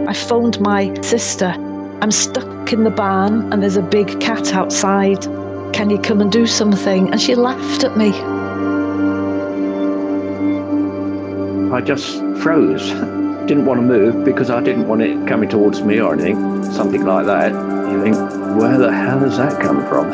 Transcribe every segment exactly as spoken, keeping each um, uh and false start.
I phoned my sister. I'm stuck in the barn and there's a big cat outside. Can you come and do something? And she laughed at me. I just froze. Didn't want to move because I didn't want it coming towards me or anything. Something like that. You think, where the hell has that come from?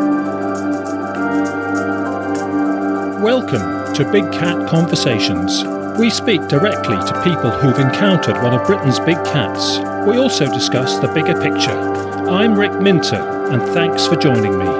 Welcome to Big Cat Conversations. We speak directly to people who've encountered one of Britain's big cats. We also discuss the bigger picture. I'm Rick Minter, and thanks for joining me.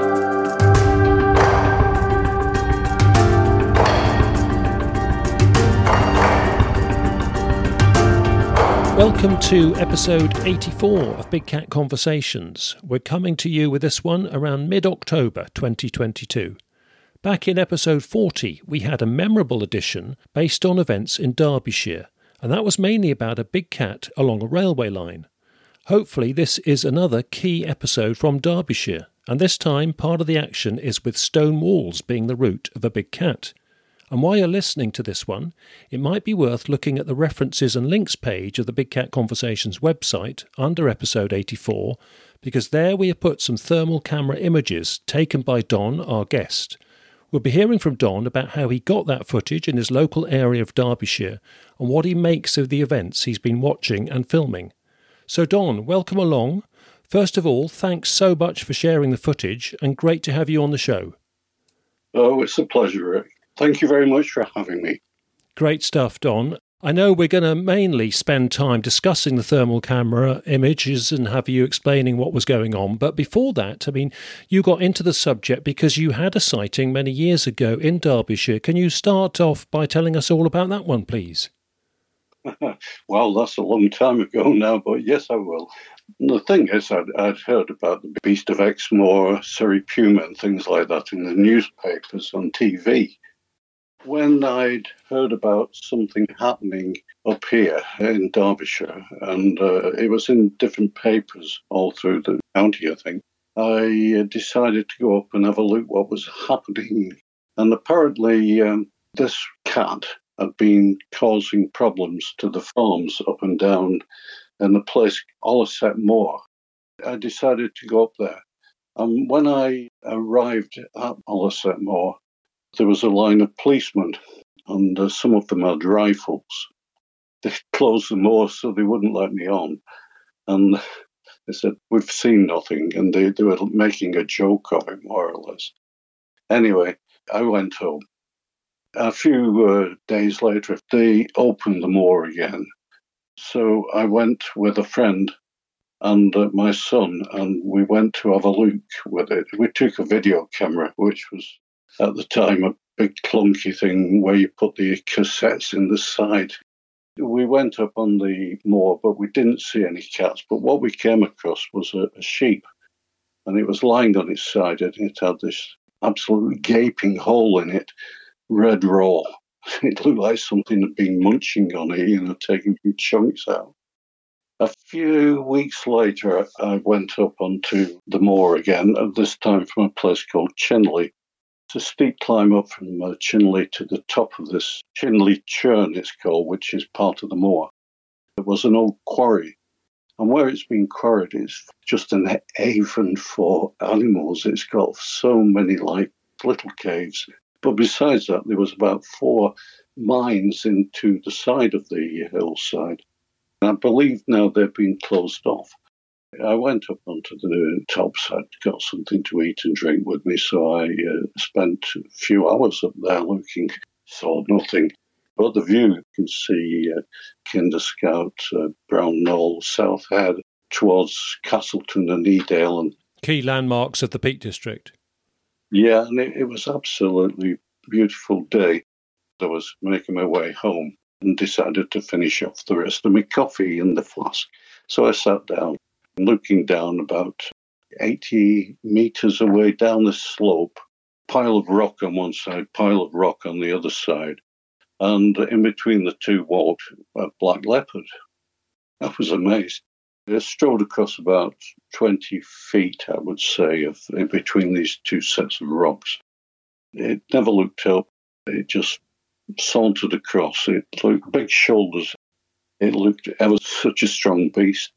Welcome to episode eighty-four of Big Cat Conversations. We're coming to you with this one around mid-October twenty twenty-two. Back in episode forty, we had a memorable edition based on events in Derbyshire, and that was mainly about a big cat along a railway line. Hopefully this is another key episode from Derbyshire, and this time part of the action is with stone walls being the route of a big cat. And while you're listening to this one, it might be worth looking at the references and links page of the Big Cat Conversations website under episode eighty-four, because there we have put some thermal camera images taken by Don, our guest. We'll be hearing from Don about how he got that footage in his local area of Derbyshire and what he makes of the events he's been watching and filming. So Don, welcome along. First of all, thanks so much for sharing the footage and great to have you on the show. Oh, it's a pleasure, Rick. Thank you very much for having me. Great stuff, Don. I know we're going to mainly spend time discussing the thermal camera images and have you explaining what was going on. But before that, I mean, you got into the subject because you had a sighting many years ago in Derbyshire. Can you start off by telling us all about that one, please? Well, that's a long time ago now, but yes, I will. The thing is, I'd, I'd heard about the Beast of Exmoor, Surrey Puma and things like that in the newspapers, on T V. When I'd heard about something happening up here in Derbyshire, and uh, it was in different papers all through the county, I think, I decided to go up and have a look what was happening. And apparently um, this cat had been causing problems to the farms up and down in the place Ollerset Moor. I decided to go up there. And when I arrived at Ollerset Moor, there was a line of policemen, and uh, some of them had rifles. They closed the moor so they wouldn't let me on. And they said, we've seen nothing. And they, they were making a joke of it, more or less. Anyway, I went home. A few uh, days later, they opened the moor again. So I went with a friend and uh, my son, and we went to have a look with it. We took a video camera, which was at the time a big clunky thing where you put the cassettes in the side. We went up on the moor, but we didn't see any cats. But what we came across was a, a sheep, and it was lying on its side, and it had this absolute gaping hole in it, red raw. It looked like something had been munching on it, you know, taking big chunks out. A few weeks later, I went up onto the moor again, and this time from a place called Chinley. It's a steep climb up from uh, Chinley to the top of this Chinley Churn, it's called, which is part of the moor. It was an old quarry, and where it's been quarried, it's just an haven for animals. It's got so many like little caves. But besides that, there was about four mines into the side of the hillside. I believe now they've been closed off. I went up onto the tops. I'd got something to eat and drink with me, so I uh, spent a few hours up there looking. Saw nothing. But the view, you can see uh, Kinderscout, uh, Brown Knoll, South Head, towards Castleton and Edale. And key landmarks of the Peak District. Yeah, and it, it was absolutely beautiful day. I was making my way home and decided to finish off the rest of my coffee in the flask. So I sat down. Looking down about eighty metres away down the slope, pile of rock on one side, pile of rock on the other side, and in between the two walked a black leopard. I was amazed. I strode across about twenty feet, I would say, of in between these two sets of rocks. It never looked up. It just sauntered across. It looked big shoulders. It looked ever such a strong beast.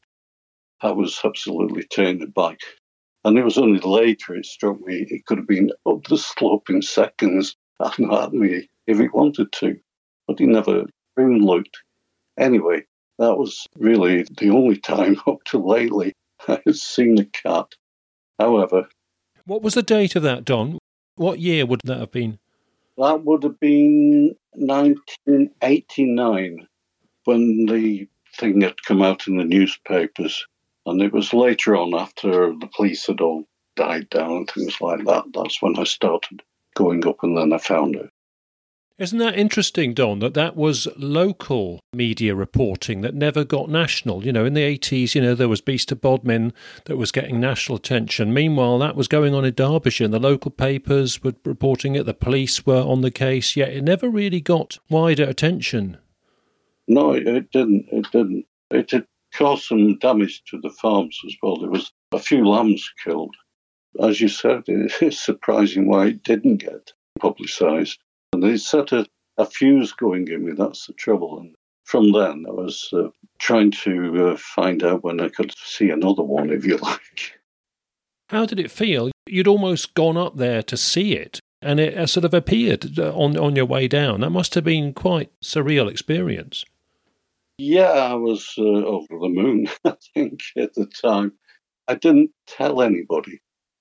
I was absolutely taken aback. And it was only later it struck me it could have been up the slope in seconds and at me if it wanted to. But he never even looked. Anyway, that was really the only time up to lately I had seen a cat. However... What was the date of that, Don? What year would that have been? That would have been nineteen eighty-nine, when the thing had come out in the newspapers. And it was later on, after the police had all died down and things like that, that's when I started going up, and then I found it. Isn't that interesting, Don, that that was local media reporting that never got national? You know, in the eighties, you know, there was Beast of Bodmin that was getting national attention. Meanwhile, that was going on in Derbyshire, and the local papers were reporting it, the police were on the case, yet it never really got wider attention. No, it didn't. It didn't. It had caused some damage to the farms as well. There was a few lambs killed. As you said, it's surprising why it didn't get publicised. And they set a, a fuse going in me, that's the trouble. And from then, I was uh, trying to uh, find out when I could see another one, if you like. How did it feel? You'd almost gone up there to see it, and it uh, sort of appeared on, on your way down. That must have been quite a surreal experience. Yeah, I was uh, over the moon, I think, at the time. I didn't tell anybody.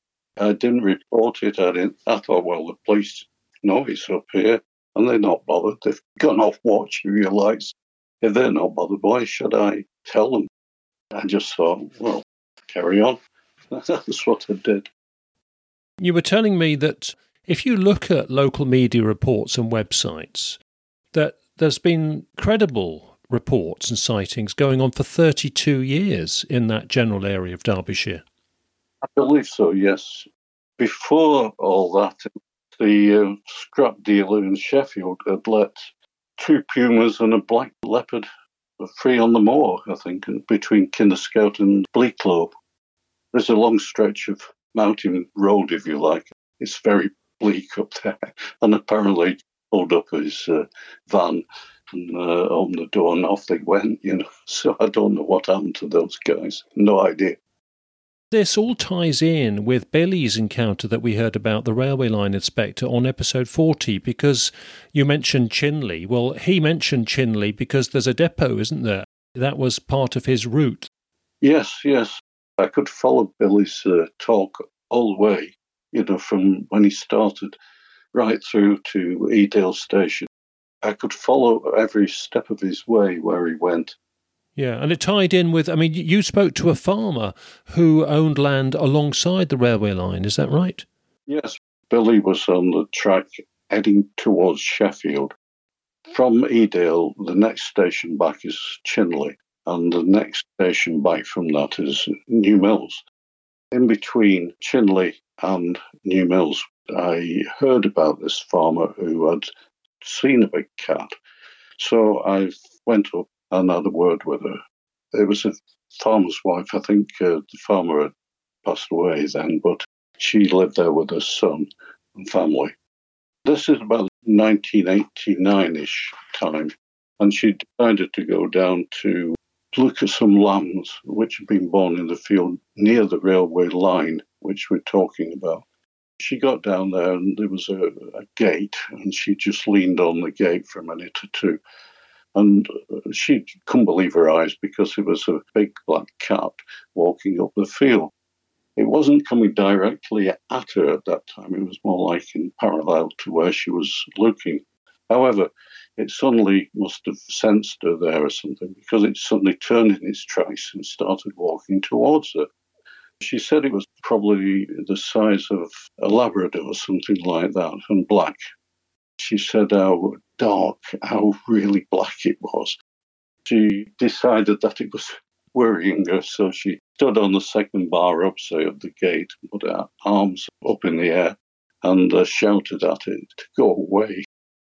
I didn't report it. I didn't. I thought, well, the police know it's up here, and they're not bothered. They've gone off watch, if you like. If they're not bothered, why should I tell them? I just thought, well, carry on. That's what I did. You were telling me that if you look at local media reports and websites, that there's been credible reports and sightings going on for thirty-two years in that general area of Derbyshire. I believe so, yes. Before all that, the uh, scrap dealer in Sheffield had let two pumas and a black leopard free on the moor, I think, between Kinderscout and Bleaklow. There's a long stretch of mountain road, if you like. It's very bleak up there. And apparently pulled up his uh, van and uh, opened the door and off they went, you know. So I don't know what happened to those guys. No idea. This all ties in with Billy's encounter that we heard about, the railway line inspector, on episode forty, because you mentioned Chinley. Well, he mentioned Chinley because there's a depot, isn't there? That was part of his route. Yes, yes. I could follow Billy's uh, talk all the way, you know, from when he started right through to Edale Station. I could follow every step of his way where he went. Yeah, and it tied in with, I mean, you spoke to a farmer who owned land alongside the railway line, is that right? Yes, Billy was on the track heading towards Sheffield. From Edale, the next station back is Chinley, and the next station back from that is New Mills. In between Chinley and New Mills, I heard about this farmer who had seen a big cat. So I went up and had a word with her. It was a farmer's wife. I think uh, the farmer had passed away then, but she lived there with her son and family. This is about nineteen eighty-nine-ish time, and she decided to go down to look at some lambs which had been born in the field near the railway line, which we're talking about. She got down there and there was a, a gate, and she just leaned on the gate for a minute or two. And she couldn't believe her eyes because it was a big black cat walking up the field. It wasn't coming directly at her at that time. It was more like in parallel to where she was looking. However, it suddenly must have sensed her there or something, because it suddenly turned in its tracks and started walking towards her. She said it was probably the size of a Labrador or something like that, and black. She said how dark, how really black it was. She decided that it was worrying her, so she stood on the second bar opposite of the gate and put her arms up in the air and uh, shouted at it to go away.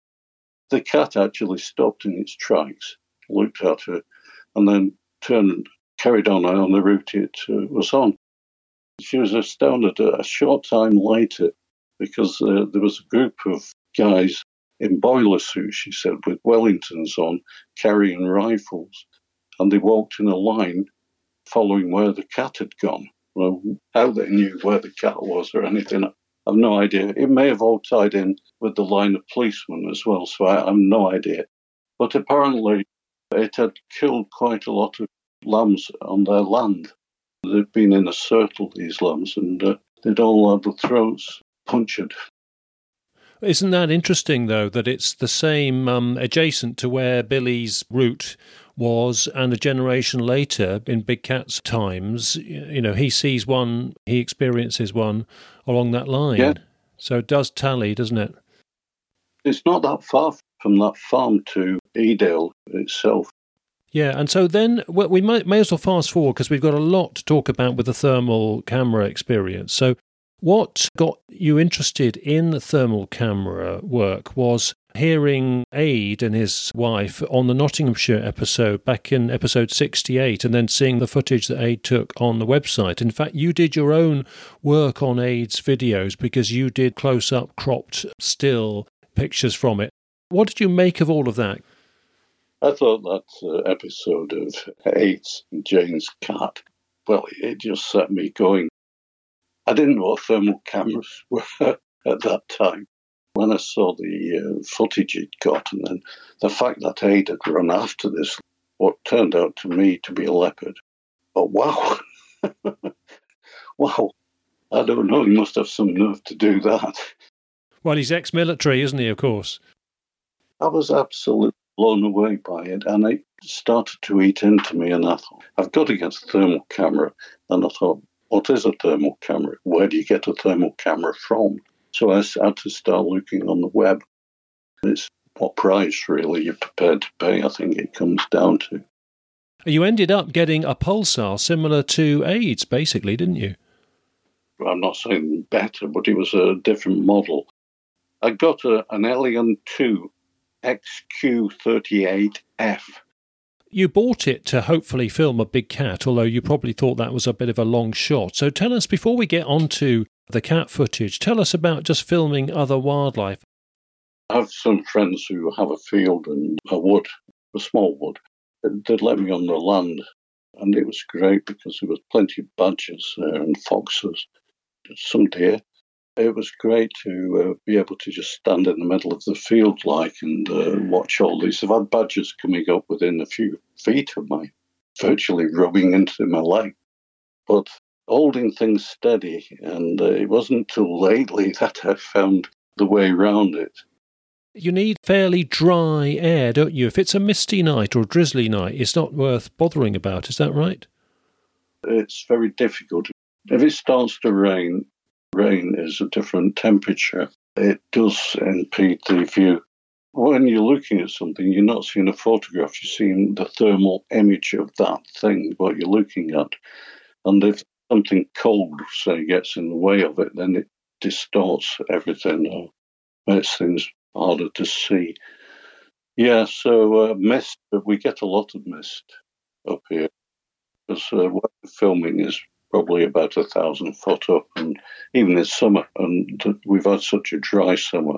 The cat actually stopped in its tracks, looked at her, and then turned and carried on on the route it uh, was on. She was astounded a short time later because uh, there was a group of guys in boiler suits, she said, with Wellingtons on, carrying rifles. and they walked in a line following where the cat had gone. Well, how they knew where the cat was or anything, I have no idea. It may have all tied in with the line of policemen as well, so I have no idea. But apparently it had killed quite a lot of lambs on their land. They'd been in a circle, these lambs, and uh, they'd all had the throats punctured. Isn't that interesting, though, that it's the same um, adjacent to where Billy's route was, and a generation later, in Big Cat's times, you know, he sees one, he experiences one along that line. Yeah. So it does tally, doesn't it? It's not that far from that farm to Edale itself. Yeah, and so then well, we might, may as well fast forward because we've got a lot to talk about with the thermal camera experience. So what got you interested in the thermal camera work was hearing Aid and his wife on the Nottinghamshire episode back in episode sixty-eight, and then seeing the footage that Aid took on the website. In fact, you did your own work on Aid's videos because you did close-up, cropped, still pictures from it. What did you make of all of that? I thought that uh, episode of Aid's and Jane's cat, well, it just set me going. I didn't know what thermal cameras were at that time. When I saw the uh, footage he'd got, and then the fact that Aid had run after this, what turned out to me to be a leopard. But wow, wow, I don't know, he must have some nerve to do that. Well, he's ex-military, isn't he, of course? I was absolutely blown away by it, and it started to eat into me, and I thought, I've got to get a thermal camera. And I thought, what is a thermal camera? Where do you get a thermal camera from? So I had to start looking on the web. It's what price, really, you're prepared to pay, I think it comes down to. You ended up getting a Pulsar similar to Aid's, basically, didn't you? I'm not saying better, but it was a different model. I got a, an Elion two X Q thirty-eight F. You bought it to hopefully film a big cat, although you probably thought that was a bit of a long shot. So tell us, before we get on to the cat footage, tell us about just filming other wildlife. I have some friends who have a field and a wood, a small wood. They'd let me on the land, and it was great because there was plenty of badgers there and foxes, some deer. It was great to uh, be able to just stand in the middle of the field like and uh, watch all these. I've had badgers coming up within a few feet of my, virtually rubbing into my leg. But holding things steady, and uh, it wasn't until lately that I found the way around it. You need fairly dry air, don't you? If it's a misty night or a drizzly night, it's not worth bothering about, is that right? It's very difficult. If it starts to rain, rain is a different temperature. It does impede the view. When you're looking at something, you're not seeing a photograph, you're seeing the thermal image of that thing, what you're looking at. And if something cold, say, gets in the way of it, then it distorts everything or makes things harder to see. Yeah, so uh, mist, but we get a lot of mist up here because uh, filming is probably about a thousand foot up, and even in summer, and we've had such a dry summer.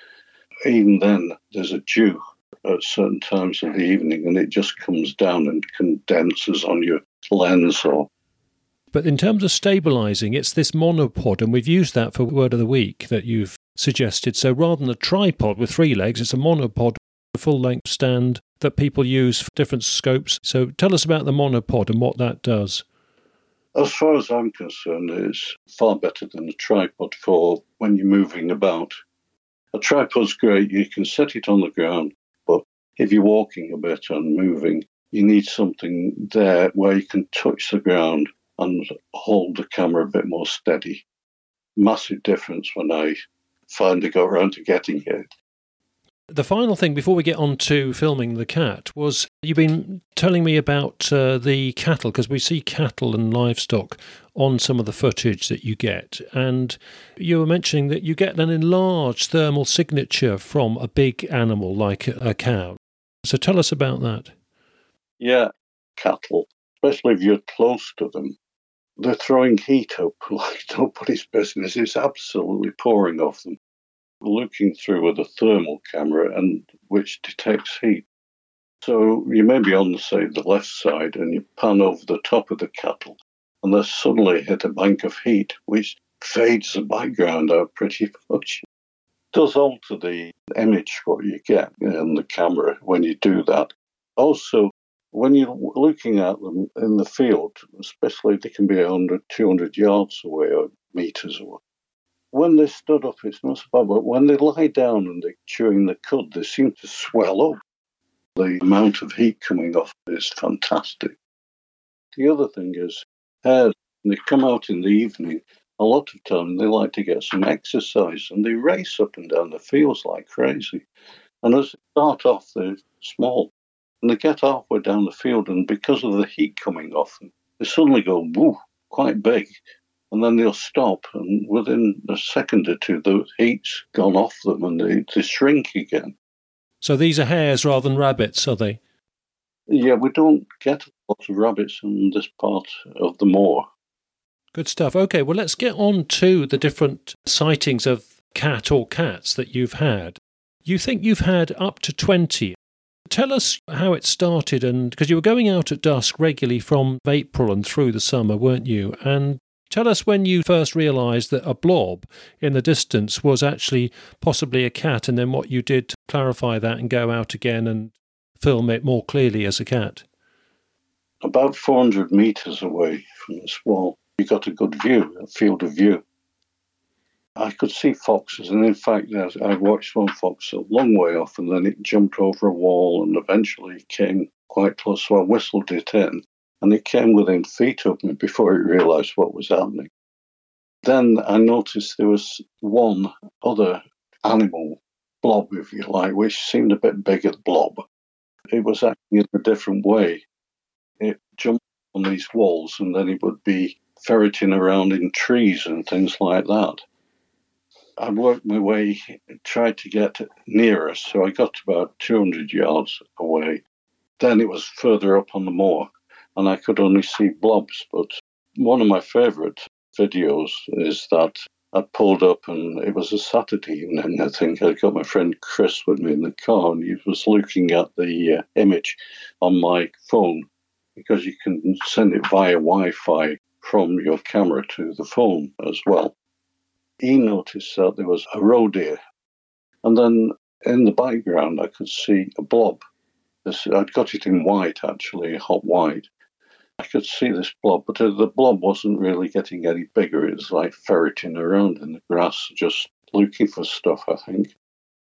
Even then, there's a dew at certain times of the evening, and it just comes down and condenses on your lens. Or. But in terms of stabilising, it's this monopod, and we've used that for Word of the Week that you've suggested. So rather than a tripod with three legs, it's a monopod, a full-length stand that people use for different scopes. So tell us about the monopod and what that does. As far as I'm concerned, it's far better than a tripod for when you're moving about. A tripod's great, you can set it on the ground, but if you're walking a bit and moving, you need something there where you can touch the ground and hold the camera a bit more steady. Massive difference when I finally got around to getting it. The final thing before we get on to filming the cat was you've been telling me about uh, the cattle, because we see cattle and livestock on some of the footage that you get, and you were mentioning that you get an enlarged thermal signature from a big animal like a cow. So tell us about that. Yeah, cattle, especially if you're close to them, they're throwing heat up like nobody's business. It's absolutely pouring off them. Looking through with a thermal camera, and which detects heat. So you may be on, say, the left side, and you pan over the top of the cattle, and they suddenly hit a bank of heat, which fades the background out pretty much. It does alter the image what you get in the camera when you do that. Also, when you're looking at them in the field, especially they can be one hundred, two hundred yards away or meters away, when they stood up, it's not so bad, but when they lie down and they're chewing the cud, they seem to swell up. The amount of heat coming off is fantastic. The other thing is, hares, when they come out in the evening, a lot of time they like to get some exercise, and they race up and down the fields like crazy. And as they start off, they're small, and they get halfway down the field, and because of the heat coming off them, they suddenly go, woo, quite big, and then they'll stop, and within a second or two, the heat's gone off them, and they, they shrink again. So these are hares rather than rabbits, are they? Yeah, we don't get a lot of rabbits in this part of the moor. Good stuff. Okay, well, let's get on to the different sightings of cat or cats that you've had. You think you've had up to twenty. Tell us how it started, and because you were going out at dusk regularly from April and through the summer, weren't you? And tell us when you first realised that a blob in the distance was actually possibly a cat, and then what you did to clarify that and go out again and film it more clearly as a cat. About four hundred metres away from this wall, you got a good view, a field of view. I could see foxes, and in fact, I watched one fox a long way off, and then it jumped over a wall and eventually came quite close, so I whistled it in. And it came within feet of me before it realised what was happening. Then I noticed there was one other animal, blob if you like, which seemed a bit bigger blob. It was acting in a different way. It jumped on these walls, and then it would be ferreting around in trees and things like that. I worked my way, tried to get nearer, so I got about two hundred yards away. Then it was further up on the moor, and I could only see blobs. But one of my favourite videos is that I pulled up, and it was a Saturday evening, I think. I got my friend Chris with me in the car, and he was looking at the uh, image on my phone, because you can send it via Wi-Fi from your camera to the phone as well. He noticed that there was a roe deer, and then in the background I could see a blob. This, I'd got it in white, actually, hot white. I could see this blob, but the blob wasn't really getting any bigger. It was like ferreting around in the grass, just looking for stuff, I think.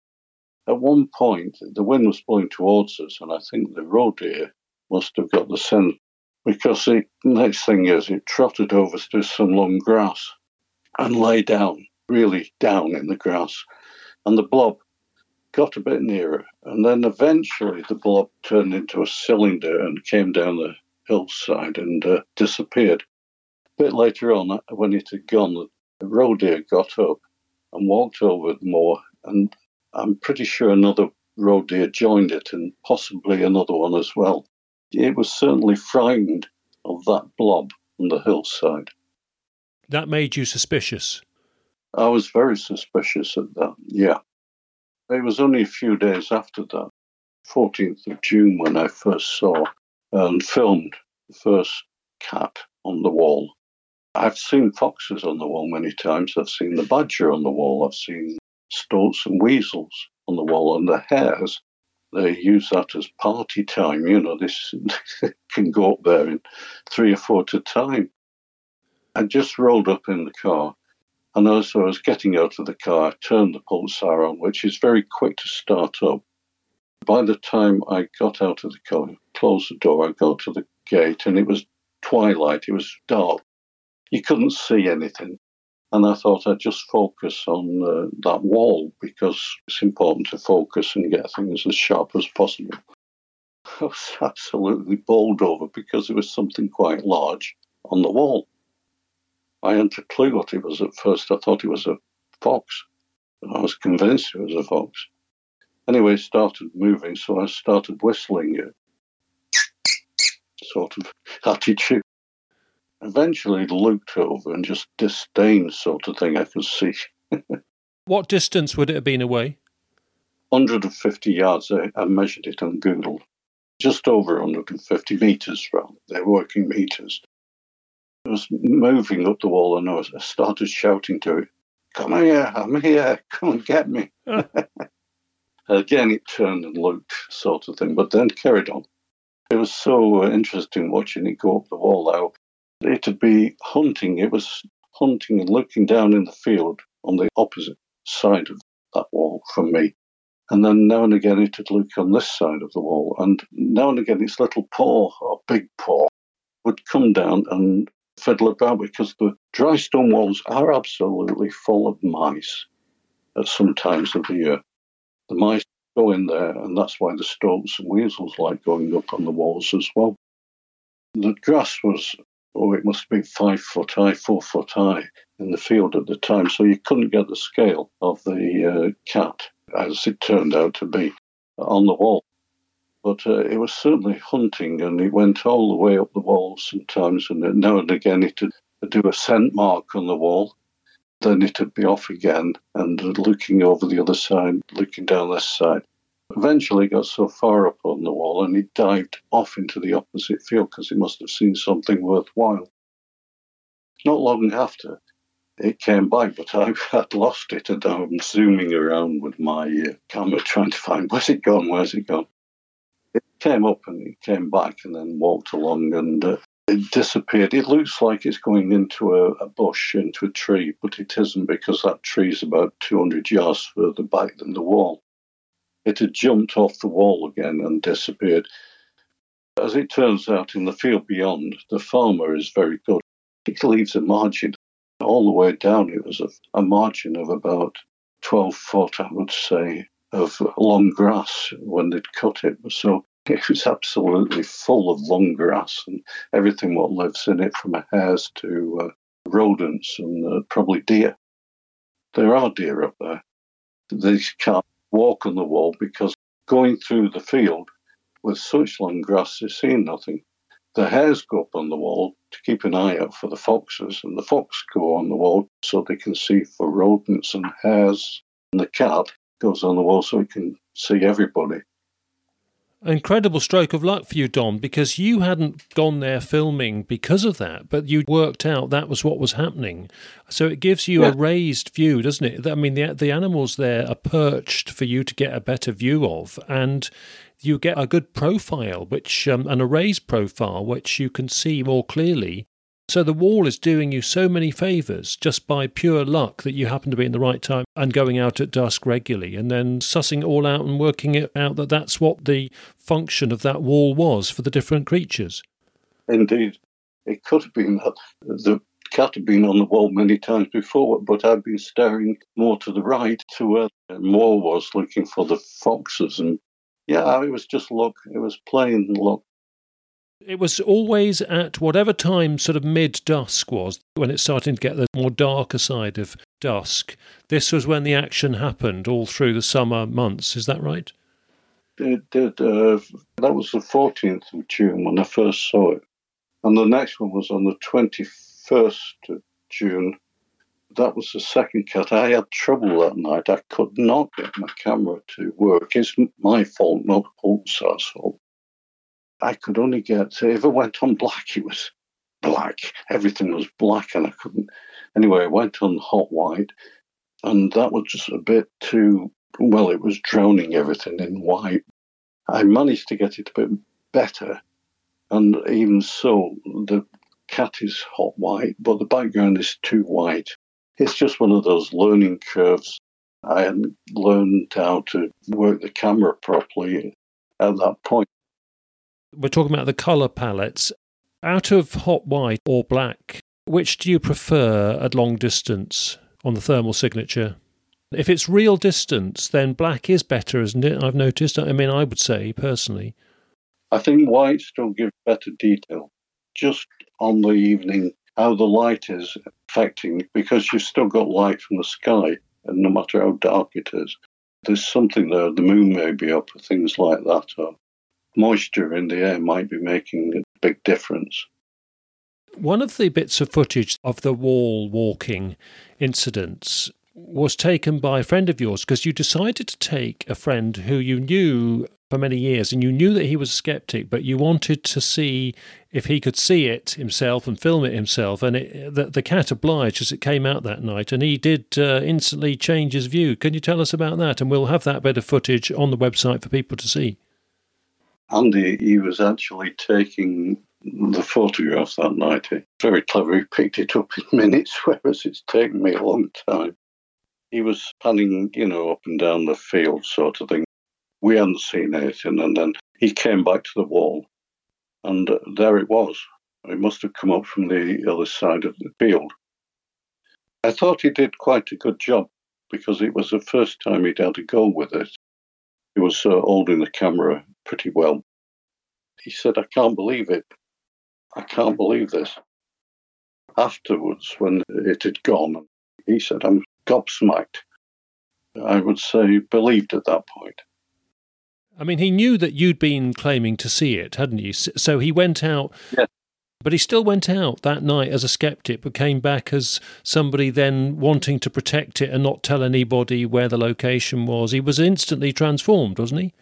At one point, the wind was blowing towards us, and I think the roe deer must have got the scent, because the next thing is it trotted over to some long grass and lay down, really down in the grass. And the blob got a bit nearer, and then eventually the blob turned into a cylinder and came down the hillside and uh, disappeared. A bit later on, when it had gone, the roe deer got up and walked over the moor, and I'm pretty sure another roe deer joined it, and possibly another one as well. It was certainly frightened of that blob on the hillside. That made you suspicious? I was very suspicious of that, yeah. It was only a few days after that, fourteenth of June, when I first saw and filmed the first cat on the wall. I've seen foxes on the wall many times. I've seen the badger on the wall. I've seen stoats and weasels on the wall. And the hares, they use that as party time. You know, this can go up there in three or four at a time. I just rolled up in the car, and as I was getting out of the car, I turned the pulsar on, which is very quick to start up. By the time I got out of the car, closed the door, I got to the gate, and it was twilight, it was dark. You couldn't see anything. And I thought I'd just focus on uh, that wall, because it's important to focus and get things as sharp as possible. I was absolutely bowled over because there was something quite large on the wall. I hadn't a clue what it was at first. I thought it was a fox. I was convinced it was a fox. Anyway, it started moving, so I started whistling it. Sort of attitude. Eventually looked over and just disdain sort of thing I could see. What distance would it have been away? one hundred fifty yards. I, I measured it on Google. just over one hundred fifty metres round. They're working metres. It was moving up the wall, and I, was, I started shouting to it, "Come here, I'm here, come and get me." Again, it turned and looked, sort of thing, but then carried on. It was so interesting watching it go up the wall out. It would be hunting. It was hunting and looking down in the field on the opposite side of that wall from me. And then now and again it would look on this side of the wall. And now and again its little paw, or big paw, would come down and fiddle about, because the dry stone walls are absolutely full of mice at some times of the year. The mice go in there, and that's why the stoats and weasels like going up on the walls as well. The grass was, oh, it must be five foot high, four foot high in the field at the time, so you couldn't get the scale of the uh, cat, as it turned out to be, on the wall. But uh, it was certainly hunting, and it went all the way up the wall sometimes, and now and again it would do a scent mark on the wall. Then it would be off again and looking over the other side, looking down this side. Eventually it got so far up on the wall and it dived off into the opposite field because it must have seen something worthwhile. Not long after, it came back, but I had lost it, and I'm zooming around with my uh, camera trying to find, where's it gone, where's it gone? It came up and it came back and then walked along, and uh, it disappeared. It looks like it's going into a, a bush, into a tree, but it isn't, because that tree is about two hundred yards further back than the wall. It had jumped off the wall again and disappeared. As it turns out, in the field beyond, the farmer is very good. He leaves a margin all the way down. It was a, a margin of about twelve foot, I would say, of long grass when they'd cut it. So it was absolutely full of long grass and everything what lives in it, from hares to uh, rodents and uh, probably deer. There are deer up there. They can't walk on the wall because going through the field with such long grass, they're seeing nothing. The hares go up on the wall to keep an eye out for the foxes, and the fox go on the wall so they can see for rodents and hares, and the cat goes on the wall so it can see everybody. Incredible stroke of luck for you, Don, because you hadn't gone there filming because of that, but you worked out that was what was happening. So it gives you yeah. a raised view, doesn't it? I mean, the the animals there are perched for you to get a better view of, and you get a good profile, which um, an raised profile, which you can see more clearly. So the wall is doing you so many favours just by pure luck that you happen to be in the right time and going out at dusk regularly, and then sussing it all out and working it out that that's what the function of that wall was for the different creatures. Indeed. It could have been that the cat had been on the wall many times before, but I'd been staring more to the right to where Moore was looking for the foxes. And yeah, it was just luck. It was plain luck. It was always at whatever time sort of mid-dusk was, when it started to get the more darker side of dusk. This was when the action happened all through the summer months. Is that right? It did. Uh, that was the fourteenth of June when I first saw it. And the next one was on the twenty-first of June. That was the second cat. I had trouble that night. I could not get my camera to work. It's my fault, not Pulsar's fault. I could only get, if it went on black, it was black. Everything was black and I couldn't. Anyway, I went on hot white, and that was just a bit too, well, it was drowning everything in white. I managed to get it a bit better, and even so, the cat is hot white, but the background is too white. It's just one of those learning curves. I hadn't learned how to work the camera properly at that point. We're talking about the colour palettes. Out of hot white or black, which do you prefer at long distance on the thermal signature? If it's real distance, then black is better, isn't it? I've noticed. I mean, I would say, personally. I think white still gives better detail. Just on the evening, how the light is affecting, because you've still got light from the sky, and no matter how dark it is, there's something there. The moon may be up, or things like that, or moisture in the air might be making a big difference. One of the bits of footage of the wall walking incidents was taken by a friend of yours, because you decided to take a friend who you knew for many years, and you knew that he was a skeptic, but you wanted to see if he could see it himself and film it himself. And it, the, the cat obliged as it came out that night, and he did uh, instantly change his view. Can you tell us about that? And we'll have that bit of footage on the website for people to see. Andy, he was actually taking the photograph that night. He, very clever. He picked it up in minutes, whereas it's taken me a long time. He was panning, you know, up and down the field sort of thing. We hadn't seen anything, and then he came back to the wall, and uh, there it was. It must have come up from the other side of the field. I thought he did quite a good job, because it was the first time he'd had a go with it. He was uh, holding the camera pretty well. He said, "I can't believe it. I can't believe this." Afterwards, when it had gone, he said, "I'm gobsmacked." I would say believed at that point. I mean, he knew that you'd been claiming to see it, hadn't you? So he went out, yeah. But he still went out that night as a skeptic, but came back as somebody then wanting to protect it and not tell anybody where the location was. He was instantly transformed, wasn't he?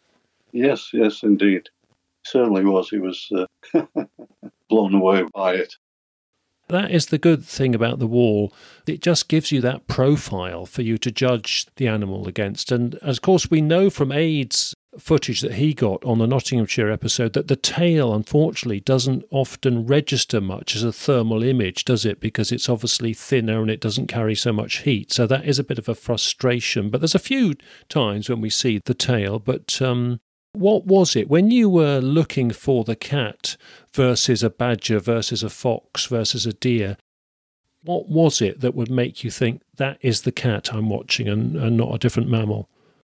Yes, yes, indeed. Certainly was. He was uh, blown away by it. That is the good thing about the wall. It just gives you that profile for you to judge the animal against. And of course, we know from Aid's footage that he got on the Nottinghamshire episode that the tail, unfortunately, doesn't often register much as a thermal image, does it? Because it's obviously thinner and it doesn't carry so much heat. So that is a bit of a frustration. But there's a few times when we see the tail. But um, what was it when you were looking for the cat versus a badger versus a fox versus a deer? What was it that would make you think that is the cat I'm watching and, and not a different mammal?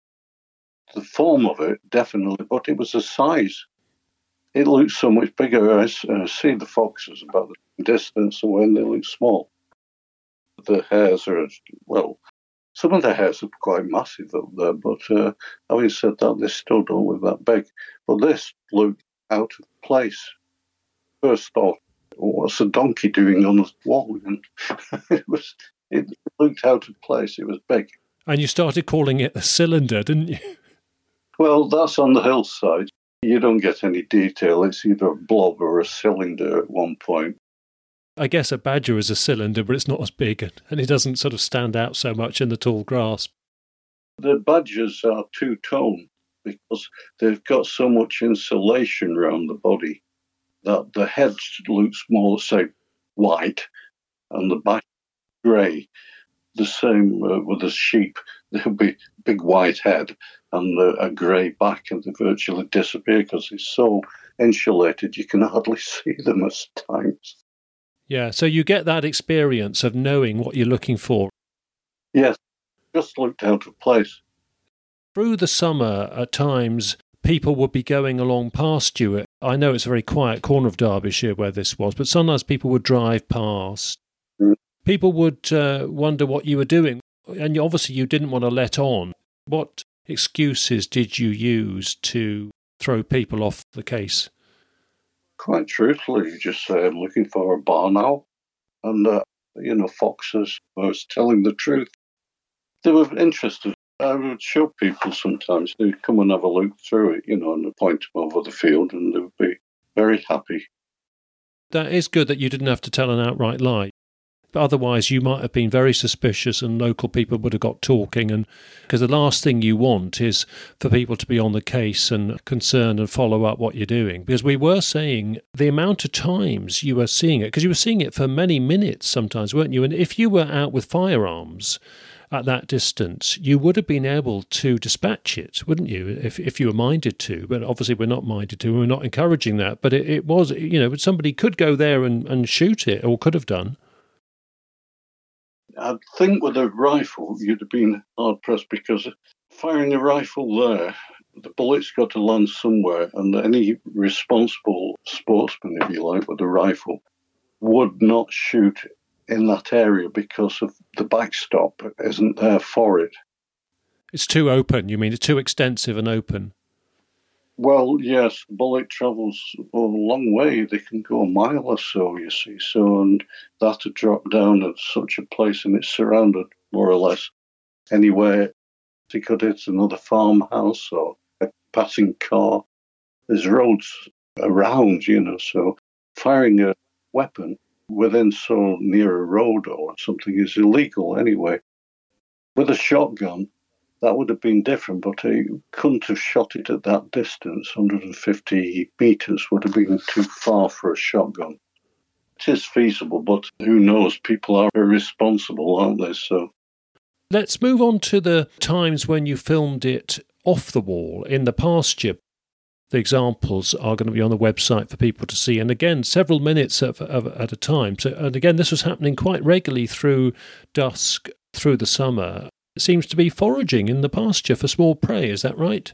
The form of it, definitely, but it was the size. It looked so much bigger. I uh, see the foxes about the distance away, and they look small. The hares are, well, some of the hares are quite massive up there, but uh, having said that, they still don't look that big. But this looked out of place. First thought, what's a donkey doing on the wall? And it was, it looked out of place. It was big. And you started calling it a cylinder, didn't you? Well, that's on the hillside. You don't get any detail. It's either a blob or a cylinder at one point. I guess a badger is a cylinder, but it's not as big, and it doesn't sort of stand out so much in the tall grass. The badgers are two-tone because they've got so much insulation around the body that the head looks more, say, white, and the back grey. The same uh, with the sheep. There'll be a big white head and a, a grey back, and they virtually disappear because it's so insulated you can hardly see them at times. Yeah, so you get that experience of knowing what you're looking for. Yes, just looked out of place. Through the summer, at times, people would be going along past you. I know it's a very quiet corner of Derbyshire where this was, but sometimes people would drive past. Mm. People would uh, wonder what you were doing, and obviously you didn't want to let on. What excuses did you use to throw people off the case? Quite truthfully, you just say, I'm looking for a barn owl. And, uh, you know, foxes. I was telling the truth. They were interested. I would show people sometimes. They'd come and have a look through it, you know, and point them over the field, and they would be very happy. That is good that you didn't have to tell an outright lie. But otherwise, you might have been very suspicious and local people would have got talking. And because the last thing you want is for people to be on the case and concerned and follow up what you're doing. Because we were saying the amount of times you were seeing it, because you were seeing it for many minutes sometimes, weren't you? And if you were out with firearms at that distance, you would have been able to dispatch it, wouldn't you, if if you were minded to? But obviously we're not minded to, we're not encouraging that. But it, it was, you know, somebody could go there and, and shoot it, or could have done. I think with a rifle, you'd have been hard-pressed because firing a rifle there, the bullet's got to land somewhere, and any responsible sportsman, if you like, with a rifle would not shoot in that area because of the backstop isn't there for it. It's too open, you mean? It's too extensive and open? Well, yes, the bullet travels a long way. They can go a mile or so, you see. So, and that to drop down at such a place, and it's surrounded more or less anywhere. It could hit another farmhouse or a passing car. There's roads around, you know, so firing a weapon within so near a road or something is illegal anyway. With a shotgun, that would have been different, but he couldn't have shot it at that distance. one hundred fifty metres would have been too far for a shotgun. It is feasible, but who knows? People are irresponsible, aren't they? So, let's move on to the times when you filmed it off the wall in the pasture. The examples are going to be on the website for people to see. And again, several minutes of, of, at a time. So, and again, this was happening quite regularly through dusk, through the summer. It seems to be foraging in the pasture for small prey. Is that right?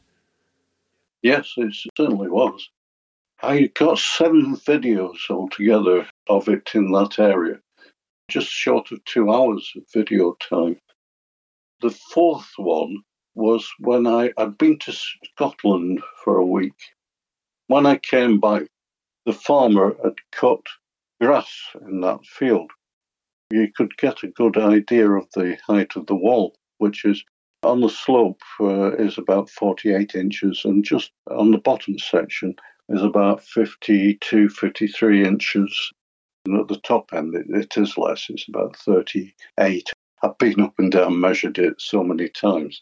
Yes, it certainly was. I got seven videos altogether of it in that area, just short of two hours of video time. The fourth one was when I, I'd been to Scotland for a week. When I came back, the farmer had cut grass in that field. You could get a good idea of the height of the wall, which is on the slope uh, is about forty-eight inches, and just on the bottom section is about fifty-two, fifty-three inches. And at the top end, it, it is less, it's about thirty-eight. I've been up and down, measured it so many times.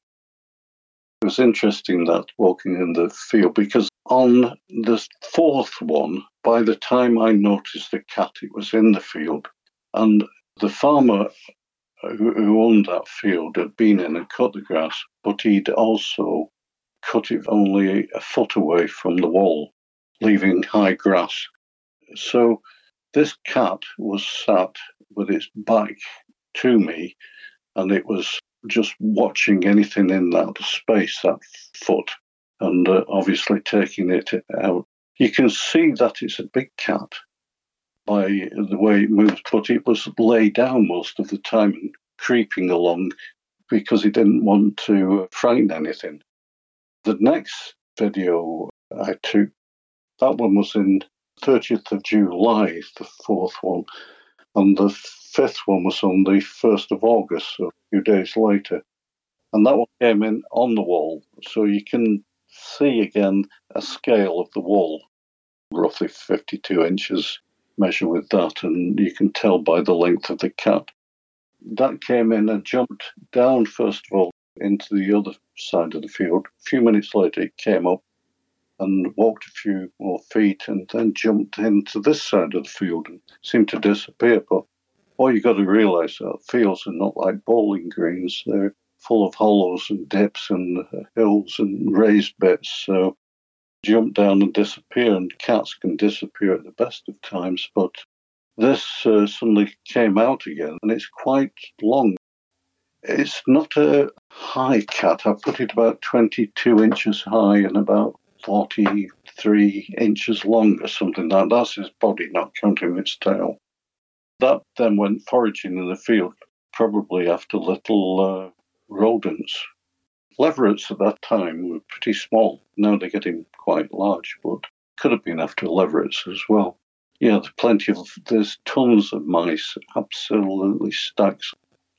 It was interesting that walking in the field, because on the fourth one, by the time I noticed the cat, it was in the field. And the farmer who, who owned that field had been in and cut the grass, but he'd also cut it only a foot away from the wall, leaving high grass. So this cat was sat with its back to me, and it was just watching anything in that space, that foot, and uh, obviously taking it out. You can see that it's a big cat by the way it moves, but it was laid down most of the time and creeping along because it didn't want to frighten anything. The next video I took, that one was in thirtieth of July, the fourth one, and the fifth one was on the first of August, so a few days later. And that one came in on the wall, so you can see again a scale of the wall, roughly fifty-two inches, measure with that, and you can tell by the length of the cat. That came in and jumped down, first of all, into the other side of the field. A few minutes later, it came up and walked a few more feet and then jumped into this side of the field and seemed to disappear. But all you've got to realise that fields are not like bowling greens. They're full of hollows and dips and hills and raised bits. So jump down and disappear, and cats can disappear at the best of times. But this uh, suddenly came out again, and it's quite long. It's not a high cat. I put it about twenty-two inches high and about forty-three inches long or something like that. That's his body, not counting its tail. That then went foraging in the field, probably after little uh, rodents. Leverets at that time were pretty small. Now they're getting quite large, but could have been after leverets as well. Yeah, there's plenty of, there's tons of mice, absolutely stacks.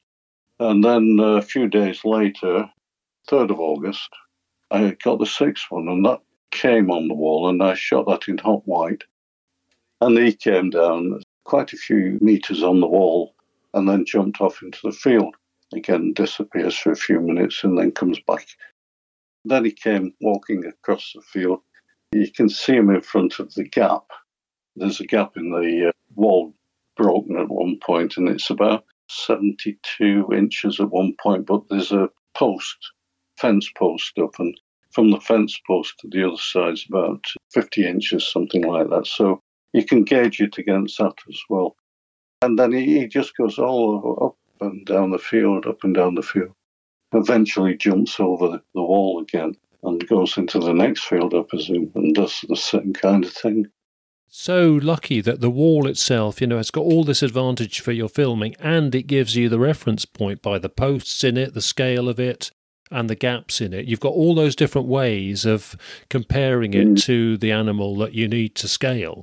And then a few days later, third of August, I got the sixth one, and that came on the wall, and I shot that in hot white. And he came down quite a few metres on the wall and then jumped off into the field. Again, disappears for a few minutes and then comes back. Then he came walking across the field. You can see him in front of the gap. There's a gap in the uh, wall broken at one point, and it's about seventy-two inches at one point, but there's a post, fence post up, and from the fence post to the other side is about fifty inches, something like that. So you can gauge it against that as well. And then he, he just goes all up and down the field, up and down the field. Eventually jumps over the, the wall again and goes into the next field, I presume, and does the same kind of thing. So lucky that the wall itself, you know, has got all this advantage for your filming, and it gives you the reference point by the posts in it, the scale of it, and the gaps in it. You've got all those different ways of comparing it mm. to the animal that you need to scale.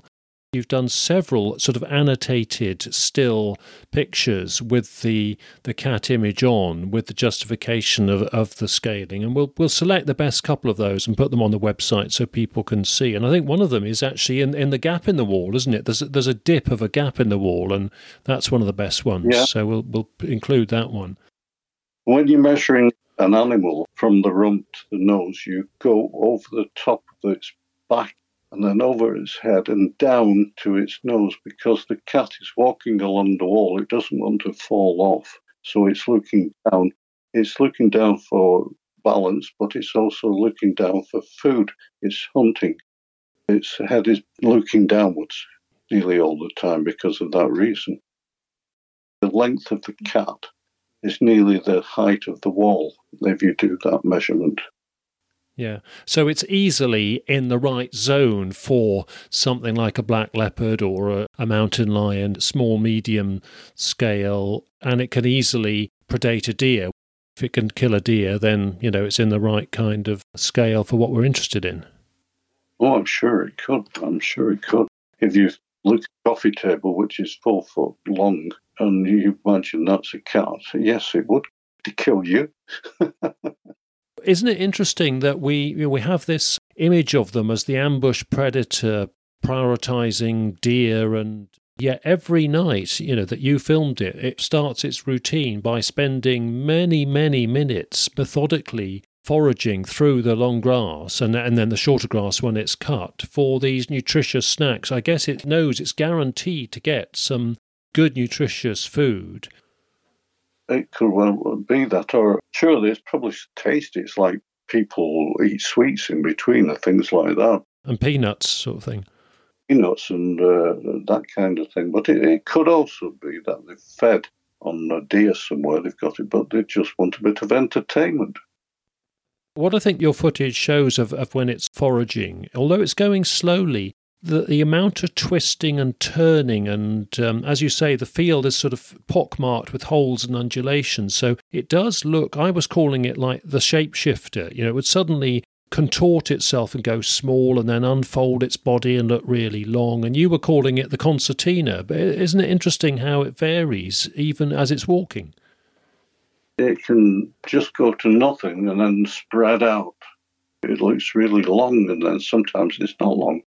You've done several sort of annotated still pictures with the the cat image on, with the justification of, of the scaling. And we'll we'll select the best couple of those and put them on the website so people can see. And I think one of them is actually in, in the gap in the wall, isn't it? There's a, there's a dip of a gap in the wall, and that's one of the best ones. Yeah. So we'll we'll include that one. When you're measuring an animal from the rump to the nose, you go over the top of its back and then over its head and down to its nose, because the cat is walking along the wall. It doesn't want to fall off. So it's looking down. It's looking down for balance, but it's also looking down for food. It's hunting. Its head is looking downwards nearly all the time because of that reason. The length of the cat is nearly the height of the wall if you do that measurement. Yeah, so it's easily in the right zone for something like a black leopard or a, a mountain lion, small, medium scale, and it can easily predate a deer. If it can kill a deer, then, you know, it's in the right kind of scale for what we're interested in. Oh, I'm sure it could. I'm sure it could. If you look at a coffee table, which is four foot long, and you imagine that's a cat, yes, it would to kill you. Isn't it interesting that we you know, we have this image of them as the ambush predator prioritizing deer, and yet every night, you know, that you filmed it, it starts its routine by spending many, many minutes methodically foraging through the long grass and, and then the shorter grass when it's cut for these nutritious snacks. I guess it knows it's guaranteed to get some good nutritious food. It could well be that, or surely it's probably tasty. It's like people eat sweets in between or things like that. And peanuts sort of thing. Peanuts and uh, that kind of thing. But it, it could also be that they've fed on a deer somewhere, they've got it, but they just want a bit of entertainment. What I think your footage shows of, of when it's foraging, although it's going slowly, The, the amount of twisting and turning and, um, as you say, the field is sort of pockmarked with holes and undulations. So it does look, I was calling it like the shapeshifter. You know, it would suddenly contort itself and go small and then unfold its body and look really long. And you were calling it the concertina. But isn't it interesting how it varies even as it's walking? It can just go to nothing and then spread out. It looks really long, and then sometimes it's not long.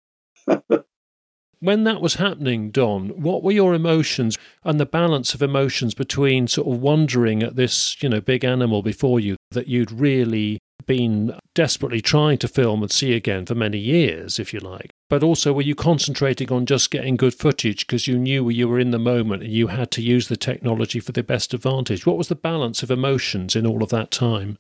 When that was happening, Don, what were your emotions and the balance of emotions between sort of wondering at this, you know, big animal before you that you'd really been desperately trying to film and see again for many years, if you like, but also were you concentrating on just getting good footage because you knew you were in the moment and you had to use the technology for the best advantage? What was the balance of emotions in all of that time?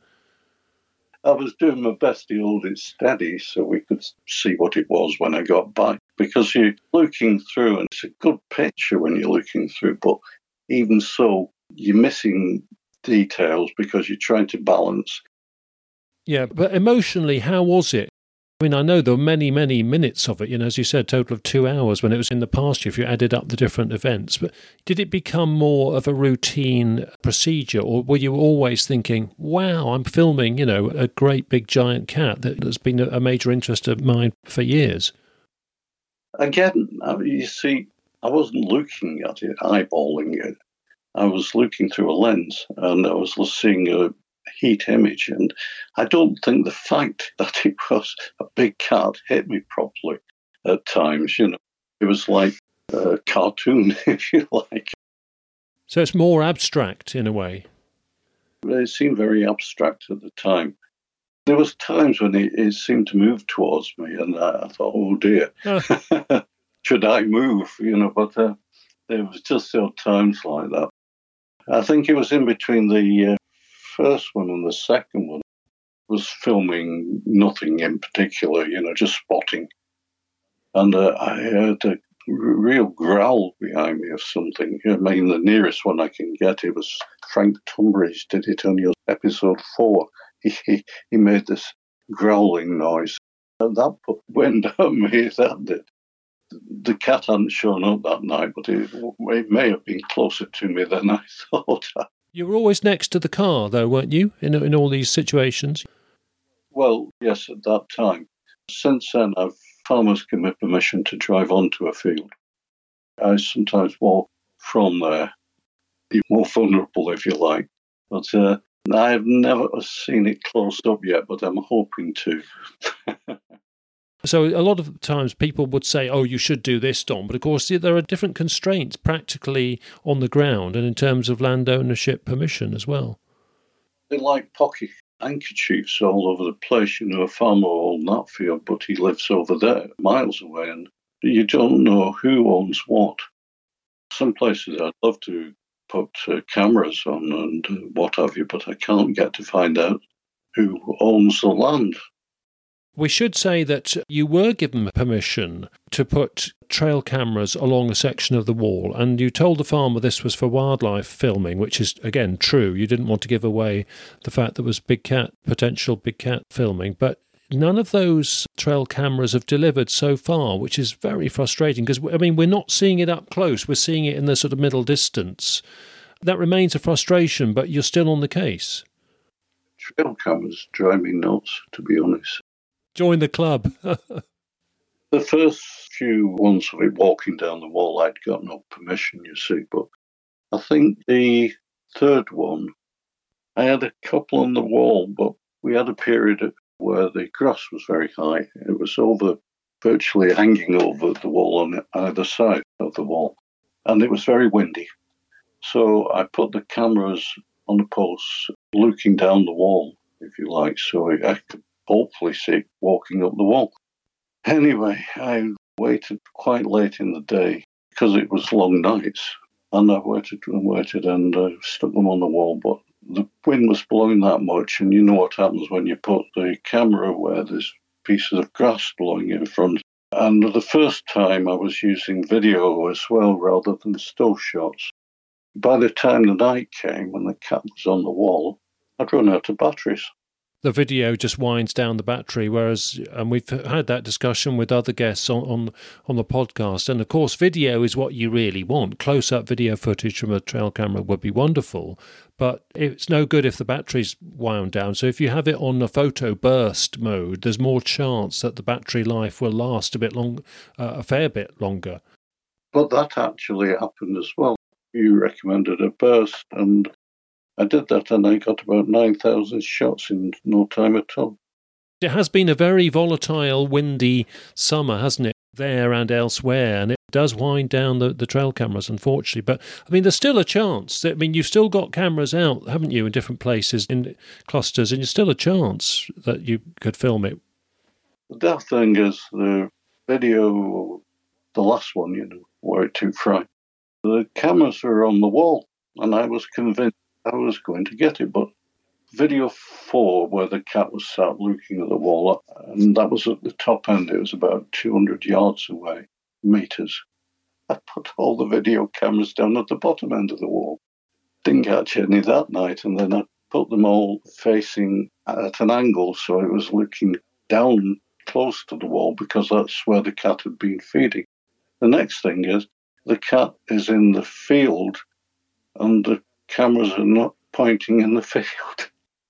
I was doing my best to hold it steady so we could see what it was when I got back. Because you're looking through, and it's a good picture when you're looking through, but even so, you're missing details because you're trying to balance. Yeah, but emotionally, how was it? I mean, I know there were many, many minutes of it, you know, as you said, total of two hours when it was in the pasture, if you added up the different events. But did it become more of a routine procedure, or were you always thinking, wow, I'm filming, you know, a great big giant cat that has been a major interest of mine for years? Again, you see, I wasn't looking at it, eyeballing it. I was looking through a lens, and I was seeing a heat image, and I don't think the fact that it was a big cat hit me properly at times. You know, it was like a cartoon, if you like. So it's more abstract in a way. It seemed very abstract at the time. There was times when it, it seemed to move towards me, and I, I thought, oh dear, oh. Should I move? You know, but uh, there was just still times like that. I think it was in between the uh, first one and the second one. I was filming nothing in particular, you know, just spotting. And uh, I heard a real growl behind me of something. I mean, the nearest one I can get, it was Frank Tunbridge did it on your episode four. He, he, he made this growling noise. And that put wind at me. That did. The cat hadn't shown up that night, but it, it may have been closer to me than I thought. You were always next to the car, though, weren't you, in in all these situations? Well, yes, at that time. Since then, I've farmers give me permission to drive onto a field. I sometimes walk from there, be more vulnerable if you like. But uh, I've never seen it closed up yet, but I'm hoping to. So a lot of times people would say, oh, you should do this, Don. But of course, there are different constraints practically on the ground and in terms of land ownership permission as well. They're like pocket handkerchiefs all over the place. You know, a farmer will own that field, but he lives over there, miles away, and you don't know who owns what. Some places I'd love to put uh, cameras on and uh, what have you, but I can't get to find out who owns the land. We should say that you were given permission to put trail cameras along a section of the wall, and you told the farmer this was for wildlife filming, which is, again, true. You didn't want to give away the fact there was big cat, potential big cat filming, but none of those trail cameras have delivered so far, which is very frustrating because, I mean, we're not seeing it up close. We're seeing it in the sort of middle distance. That remains a frustration, but you're still on the case. Trail cameras drive me nuts, to be honest. Join the club. The first few ones of it walking down the wall, I'd got no permission, you see, but I think the third one, I had a couple on the wall, but we had a period where the grass was very high. It was over, virtually hanging over the wall on either side of the wall, and it was very windy. So I put the cameras on the posts, looking down the wall, if you like, so I could hopefully see it walking up the wall. Anyway, I waited quite late in the day because it was long nights, and I waited and waited and uh, stuck them on the wall, but the wind was blowing that much, and you know what happens when you put the camera where there's pieces of grass blowing in front. And the first time I was using video as well rather than still shots. By the time the night came, when the cat was on the wall, I'd run out of batteries. The video just winds down the battery, whereas, and we've had that discussion with other guests on, on, on the podcast, and of course video is what you really want. Close-up video footage from a trail camera would be wonderful, but it's no good if the battery's wound down. So if you have it on a photo burst mode, there's more chance that the battery life will last a bit long, uh, a fair bit longer. But that actually happened as well. You recommended a burst, and I did that, and I got about nine thousand shots in no time at all. It has been a very volatile, windy summer, hasn't it, there and elsewhere, and it does wind down the, the trail cameras, unfortunately. But, I mean, there's still a chance. I mean, you've still got cameras out, haven't you, in different places, in clusters, and there's still a chance that you could film it. The daft thing is the video, the last one, you know, Were It Too Fright, the cameras were on the wall, and I was convinced I was going to get it, but video four, where the cat was sat looking at the wall, and that was at the top end, it was about two hundred yards away, meters. I put all the video cameras down at the bottom end of the wall. Didn't catch any that night, and then I put them all facing at an angle, so it was looking down close to the wall, because that's where the cat had been feeding. The next thing is, the cat is in the field, and the cameras are not pointing in the field.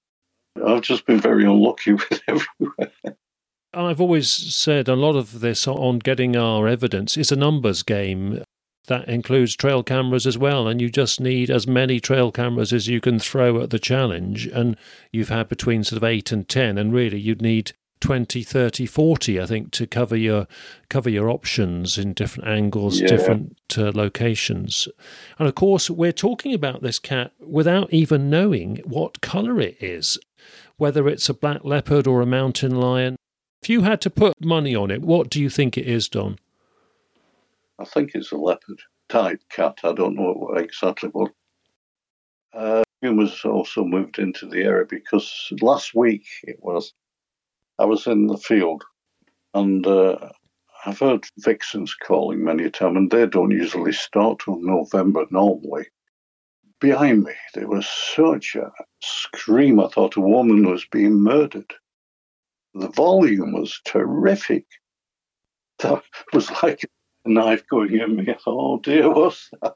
I've just been very unlucky with everywhere. I've always said a lot of this on getting our evidence is a numbers game. That includes trail cameras as well, and you just need as many trail cameras as you can throw at the challenge, and you've had between sort of eight and ten, and really you'd need twenty, thirty, forty, I think, to cover your cover your options in different angles, yeah. different uh, locations. And of course, we're talking about this cat without even knowing what colour it is, whether it's a black leopard or a mountain lion. If you had to put money on it, what do you think it is, Don? I think it's a leopard-type cat. I don't know exactly what. Uh, humans also moved into the area because last week it was. I was in the field, and uh, I've heard vixens calling many a time, and they don't usually start till November normally. Behind me, there was such a scream. I thought a woman was being murdered. The volume was terrific. That was like a knife going in me. Oh dear, what's that?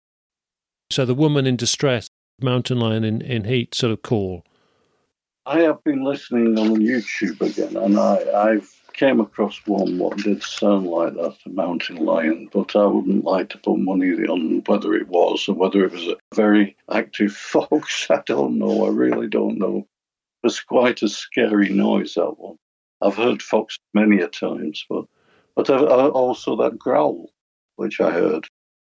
So the woman in distress, mountain lion in, in heat sort of call. I have been listening on YouTube again, and I, I've came across one what did sound like that, a mountain lion, but I wouldn't like to put money on whether it was or whether it was a very active fox. I don't know. I really don't know. It was quite a scary noise, that one. I've heard fox many a times, but, but also that growl, which I heard.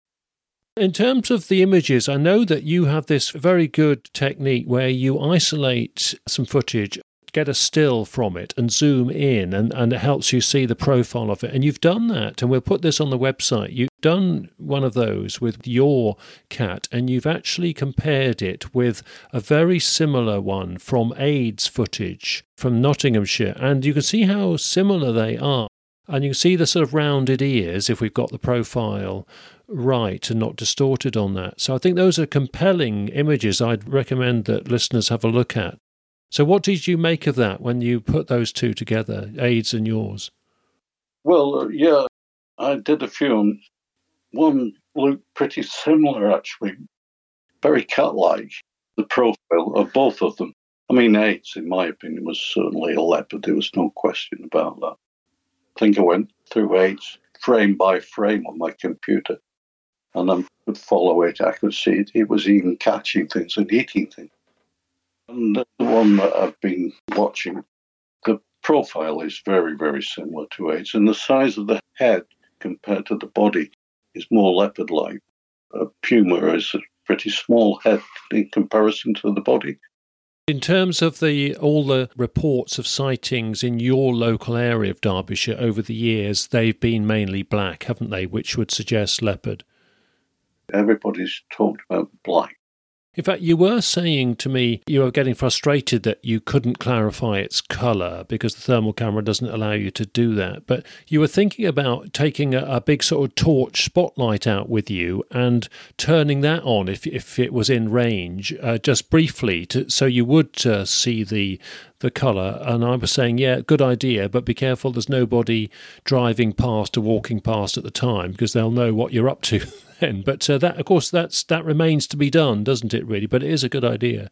In terms of the images, I know that you have this very good technique where you isolate some footage, get a still from it and zoom in, and, and it helps you see the profile of it. And you've done that, and we'll put this on the website. You've done one of those with your cat, and you've actually compared it with a very similar one from AIDS footage from Nottinghamshire, and you can see how similar they are. And you can see the sort of rounded ears if we've got the profile right and not distorted on that. So I think those are compelling images I'd recommend that listeners have a look at. So what did you make of that when you put those two together, AIDS and yours? Well, uh, yeah, I did a few. One looked pretty similar, actually, very cat-like, the profile of both of them. I mean, AIDS, in my opinion, was certainly a leopard. There was no question about that. I think I went through AIDS frame by frame on my computer, and I could follow it. I could see it. It was even catching things and eating things. And the one that I've been watching, the profile is very, very similar to AIDS, and the size of the head compared to the body is more leopard-like. A puma is a pretty small head in comparison to the body. In terms of the all the reports of sightings in your local area of Derbyshire over the years, they've been mainly black, haven't they, which would suggest leopard? Everybody's talked about black. In fact, you were saying to me you were getting frustrated that you couldn't clarify its colour because the thermal camera doesn't allow you to do that. But you were thinking about taking a, a big sort of torch spotlight out with you and turning that on if if it was in range, uh, just briefly, to, so you would uh, see the the colour. And I was saying, yeah, good idea, but be careful there's nobody driving past or walking past at the time because they'll know what you're up to then. But uh, that, of course, that's that remains to be done, doesn't it, really? But it is a good idea.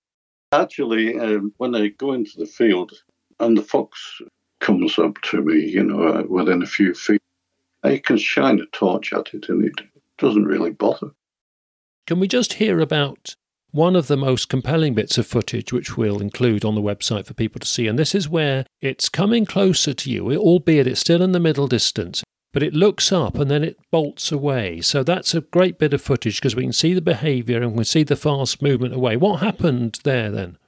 Actually, um, when I go into the field and the fox comes up to me, you know, uh, within a few feet, I can shine a torch at it and it doesn't really bother. Can we just hear about one of the most compelling bits of footage, which we'll include on the website for people to see? And this is where it's coming closer to you, albeit it's still in the middle distance, but it looks up and then it bolts away. So that's a great bit of footage because we can see the behaviour and we can see the fast movement away. What happened there then?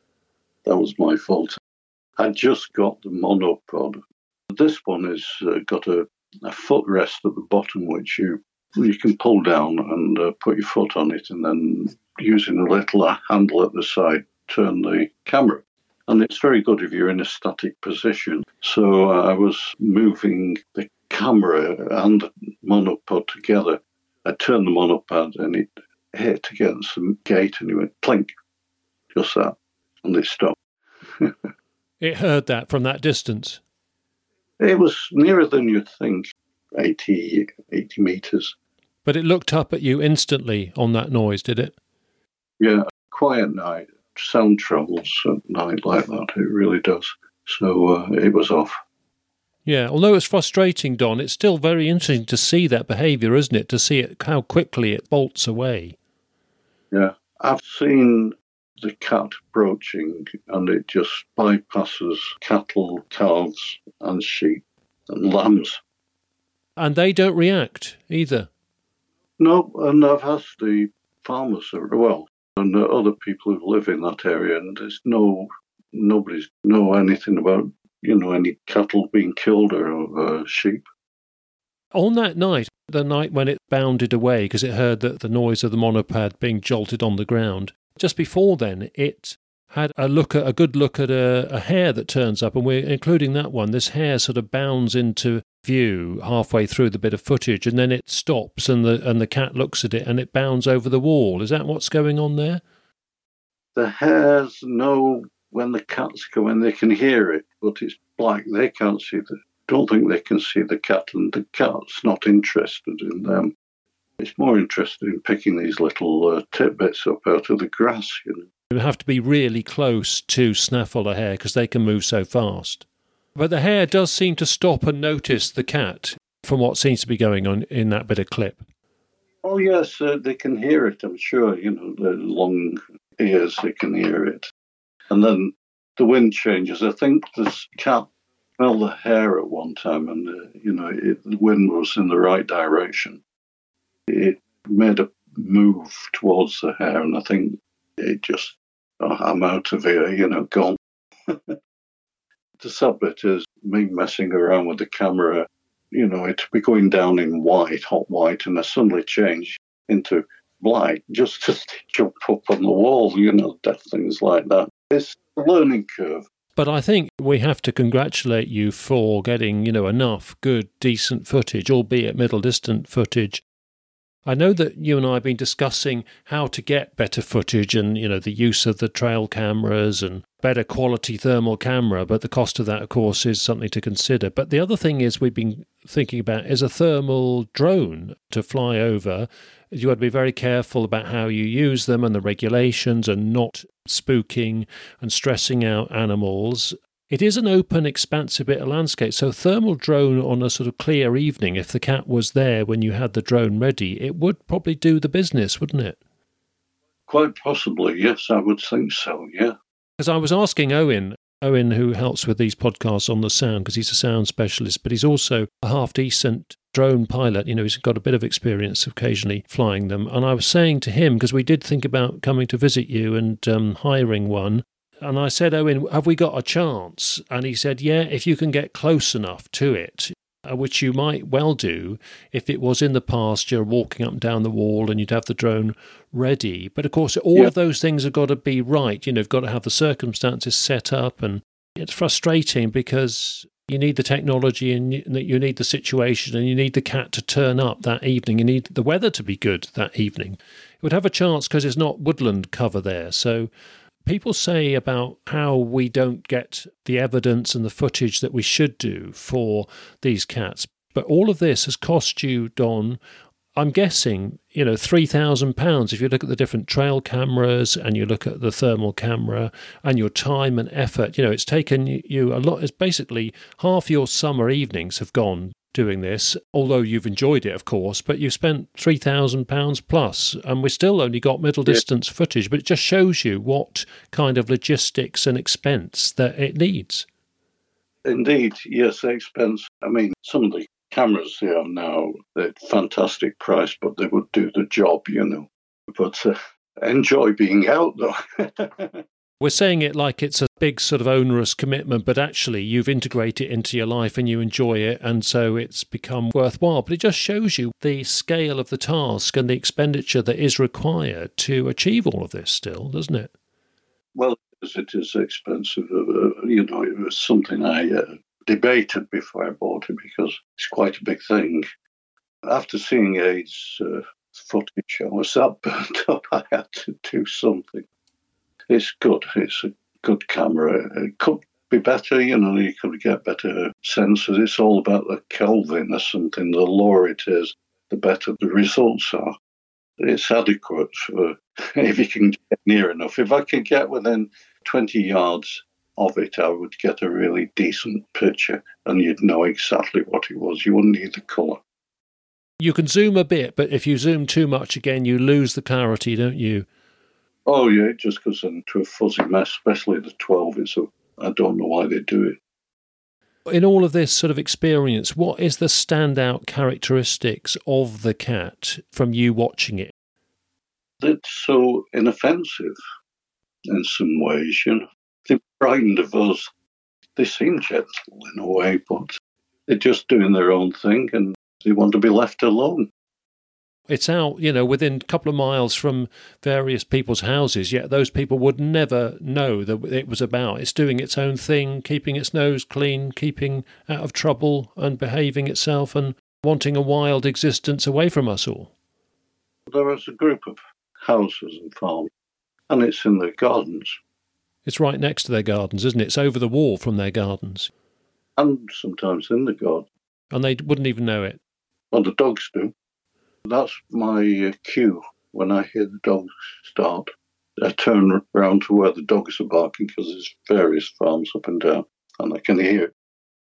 That was my fault. I just got the monopod. This one has uh, got a, a footrest at the bottom, which you you can pull down and uh, put your foot on it, and then using a little handle at the side, turn the camera. And it's very good if you're in a static position. So uh, I was moving the camera and the monopod together. I turned the monopod and it hit against the gate and it went plink, just that, and it stopped. It heard that from that distance? It was nearer than you'd think, eighty, eighty metres. But it looked up at you instantly on that noise, did it? Yeah, quiet night. Sound travels at night like that, it really does. So uh, it was off. Yeah, although it's frustrating, Don, it's still very interesting to see that behaviour, isn't it? To see it, how quickly it bolts away. Yeah, I've seen the cat approaching and it just bypasses cattle, calves and sheep and lambs. And they don't react either? No, and I've asked the farmers, well, and the other people who live in that area, and there's no, nobody's know anything about, you know, any cattle being killed or uh, sheep. On that night, the night when it bounded away because it heard the, the noise of the monopod being jolted on the ground, just before then, it had a look at a good look at a, a hare that turns up, and we're including that one. This hare sort of bounds into view halfway through the bit of footage, and then it stops, and the and the cat looks at it, and it bounds over the wall. Is that what's going on there? The hares know when the cat's coming; they can hear it, but it's black. They can't see the. Don't think they can see the cat, and the cat's not interested in them. It's more interested in picking these little uh, tidbits up out of the grass, you know. You have to be really close to snaffle a hare because they can move so fast. But the hare does seem to stop and notice the cat from what seems to be going on in that bit of clip. Oh, yes, uh, they can hear it, I'm sure. You know, the long ears, they can hear it. And then the wind changes. I think this cat smelled the hare at one time, and, uh, you know, it, the wind was in the right direction. It made a move towards the hare, and I think it just, oh, I'm out of here, you know, gone. The sad bit is me messing around with the camera. You know, it'd be going down in white, hot white, and I suddenly change into black just to jump up on the wall, you know, things like that. It's a learning curve. But I think we have to congratulate you for getting, you know, enough good, decent footage, albeit middle-distant footage. I know that you and I have been discussing how to get better footage and, you know, the use of the trail cameras and better quality thermal camera, but the cost of that, of course, is something to consider. But the other thing is we've been thinking about is a thermal drone to fly over. You got to be very careful about how you use them and the regulations and not spooking and stressing out animals. It is an open, expansive bit of landscape. So thermal drone on a sort of clear evening, if the cat was there when you had the drone ready, it would probably do the business, wouldn't it? Quite possibly, yes, I would think so, yeah. Because I was asking Owen, Owen who helps with these podcasts on the sound, because he's a sound specialist, but he's also a half-decent drone pilot. You know, he's got a bit of experience occasionally flying them. And I was saying to him, because we did think about coming to visit you and um, hiring one, and I said, Owen, have we got a chance? And he said, yeah, if you can get close enough to it, uh, which you might well do if it was in the pasture, walking up and down the wall, and you'd have the drone ready. But of course, all yeah. of those things have got to be right. You know, you've got to have the circumstances set up, and it's frustrating because you need the technology and you need the situation and you need the cat to turn up that evening. You need the weather to be good that evening. It would have a chance because it's not woodland cover there. So people say about how we don't get the evidence and the footage that we should do for these cats. But all of this has cost you, Don, I'm guessing, you know, three thousand pounds if you look at the different trail cameras and you look at the thermal camera and your time and effort. You know, it's taken you a lot. It's basically half your summer evenings have gone doing this, although you've enjoyed it, of course, but you've spent three thousand pounds plus, and we still only got middle distance yeah. footage, but it just shows you what kind of logistics and expense that it needs. Indeed, yes, expense. I mean, some of the cameras they have now, they're fantastic price, but they would do the job, you know. But uh, enjoy being out, though. We're saying it like it's a big sort of onerous commitment, but actually you've integrated it into your life and you enjoy it, and so it's become worthwhile. But it just shows you the scale of the task and the expenditure that is required to achieve all of this still, doesn't it? Well, it is expensive. Uh, you know, it was something I uh, debated before I bought it because it's quite a big thing. After seeing Aid's uh, footage, I was that burnt up, I had to do something. It's good. It's a good camera. It could be better, you know, you could get better sensors. It's all about the Kelvin or something. The lower it is, the better the results are. It's adequate for if you can get near enough. If I could get within twenty yards of it, I would get a really decent picture and you'd know exactly what it was. You wouldn't need the colour. You can zoom a bit, but if you zoom too much again, you lose the clarity, don't you? Oh, yeah, it just goes into a fuzzy mess, especially the twelve. It's a, I don't know why they do it. In all of this sort of experience, what is the standout characteristics of the cat from you watching it? It's so inoffensive in some ways, you know. They're frightened of us. They seem gentle in a way, but they're just doing their own thing and they want to be left alone. It's out, you know, within a couple of miles from various people's houses, yet those people would never know that it was about. It's doing its own thing, keeping its nose clean, keeping out of trouble and behaving itself and wanting a wild existence away from us all. There is a group of houses and farms, and it's in their gardens. It's right next to their gardens, isn't it? It's over the wall from their gardens. And sometimes in the garden. And they wouldn't even know it. Well, the dogs do. That's my uh, cue. When I hear the dogs start, I turn around to where the dogs are barking because there's various farms up and down, and I can hear it.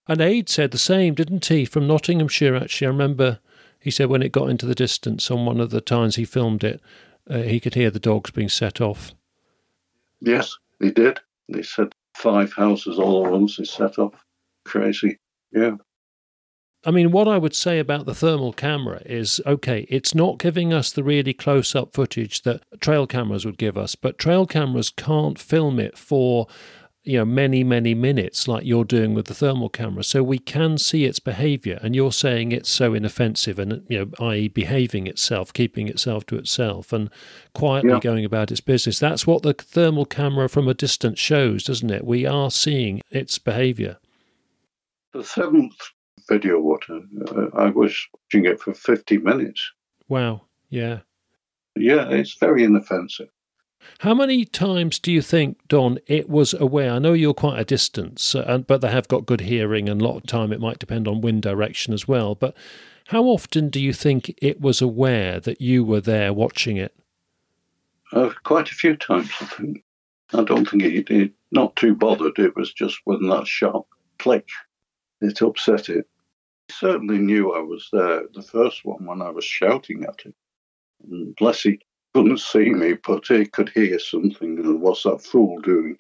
And Aid said the same, didn't he, from Nottinghamshire, actually. I remember he said when it got into the distance on one of the times he filmed it, uh, he could hear the dogs being set off. Yes, he did. They said five houses all at once, they set off. Crazy, yeah. I mean, what I would say about the thermal camera is, okay, it's not giving us the really close-up footage that trail cameras would give us, but trail cameras can't film it for, you know, many, many minutes like you're doing with the thermal camera. So we can see its behaviour, and you're saying it's so inoffensive and, you know, that is behaving itself, keeping itself to itself and quietly yeah. going about its business. That's what the thermal camera from a distance shows, doesn't it? We are seeing its behaviour. The seventh video, what uh, I was watching it for fifty minutes. Wow, yeah. Yeah, it's very inoffensive. How many times do you think, Don, it was aware? I know you're quite a distance, uh, but they have got good hearing, and a lot of time it might depend on wind direction as well. But how often do you think it was aware that you were there watching it? Uh, quite a few times, I think. I don't think it, it not too bothered. It was just when that sharp click, it upset it. He certainly knew I was there, the first one, when I was shouting at him. And bless he couldn't see me, but he could hear something. And what's that fool doing?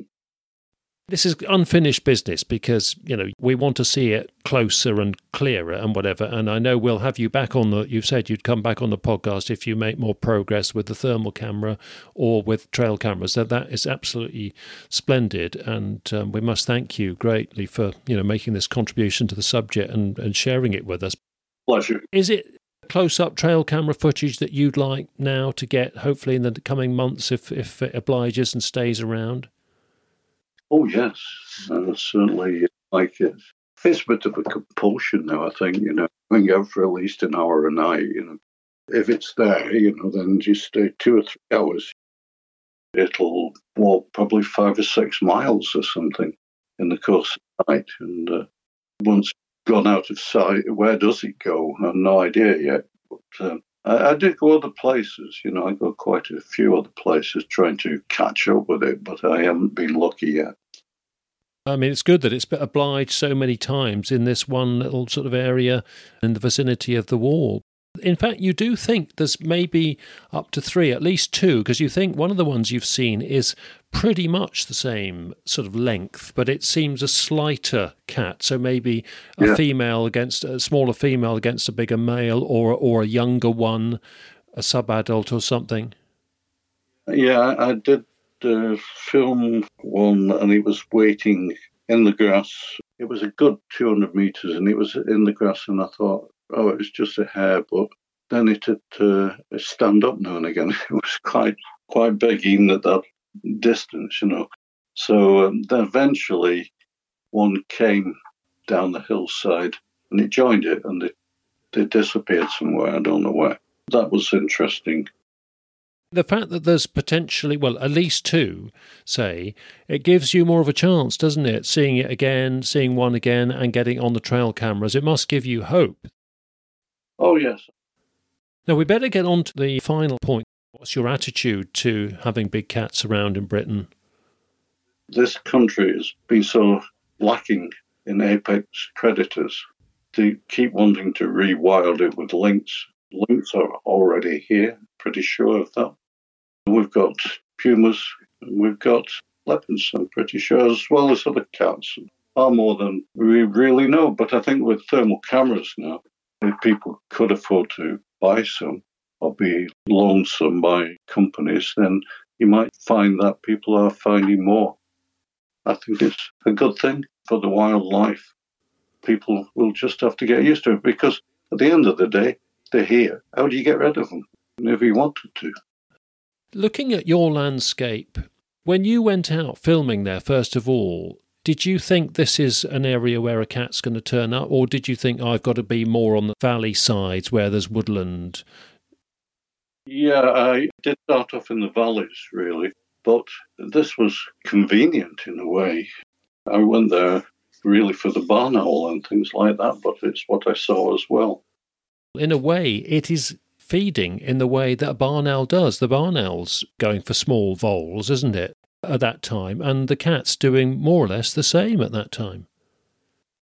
This is unfinished business because, you know, we want to see it closer and clearer and whatever. And I know we'll have you back on the, you've said you'd come back on the podcast if you make more progress with the thermal camera or with trail cameras. That that is absolutely splendid. And um, we must thank you greatly for, you know, making this contribution to the subject and, and sharing it with us. Pleasure. Is it close-up trail camera footage that you'd like now to get, hopefully in the coming months, if, if it obliges and stays around? Oh, yes, I certainly like it. It's a bit of a compulsion now, I think, you know, going out for at least an hour a night, you know. If it's there, you know, then just stay two or three hours. It'll walk probably five or six miles or something in the course of the night. And uh, once gone out of sight, where does it go? I have no idea yet. But um, I, I did go other places, you know, I go quite a few other places trying to catch up with it, but I haven't been lucky yet. I mean, it's good that it's been obliged so many times in this one little sort of area in the vicinity of the wall. In fact, you do think there's maybe up to three, at least two, because you think one of the ones you've seen is pretty much the same sort of length, but it seems a slighter cat. So maybe a yeah. female against a smaller female against a bigger male, or or a younger one, a sub-adult or something. Yeah, I, I did uh, film one, and it was waiting in the grass. It was a good two hundred metres, and it was in the grass, and I thought, oh, it was just a hare, but then it had to stand up now and again. It was quite quite big, even at that distance, you know. So um, then eventually one came down the hillside and it joined it, and it, they disappeared somewhere. I don't know where. That was interesting. The fact that there's potentially, well, at least two, say, it gives you more of a chance, doesn't it? Seeing it again, seeing one again, and getting on the trail cameras. It must give you hope. Oh, yes. Now, we better get on to the final point. What's your attitude to having big cats around in Britain? This country has been so lacking in apex predators. They keep wanting to rewild it with lynx. Lynx are already here, pretty sure of that. We've got pumas, and we've got leopards, I'm pretty sure, as well as other cats. Far more than we really know. But I think with thermal cameras now, if people could afford to buy some or be loaned some by companies, then you might find that people are finding more. I think it's a good thing for the wildlife. People will just have to get used to it, because at the end of the day, they're here. How do you get rid of them? If you wanted to. Looking at your landscape, when you went out filming there, first of all, did you think this is an area where a cat's going to turn up, or did you think, oh, I've got to be more on the valley sides where there's woodland? Yeah, I did start off in the valleys, really, but this was convenient in a way. I went there really for the barn owl and things like that, but it's what I saw as well. In a way, it is feeding in the way that a barn owl does. The barn owl's going for small voles, isn't it, at that time, and the cat's doing more or less the same at that time.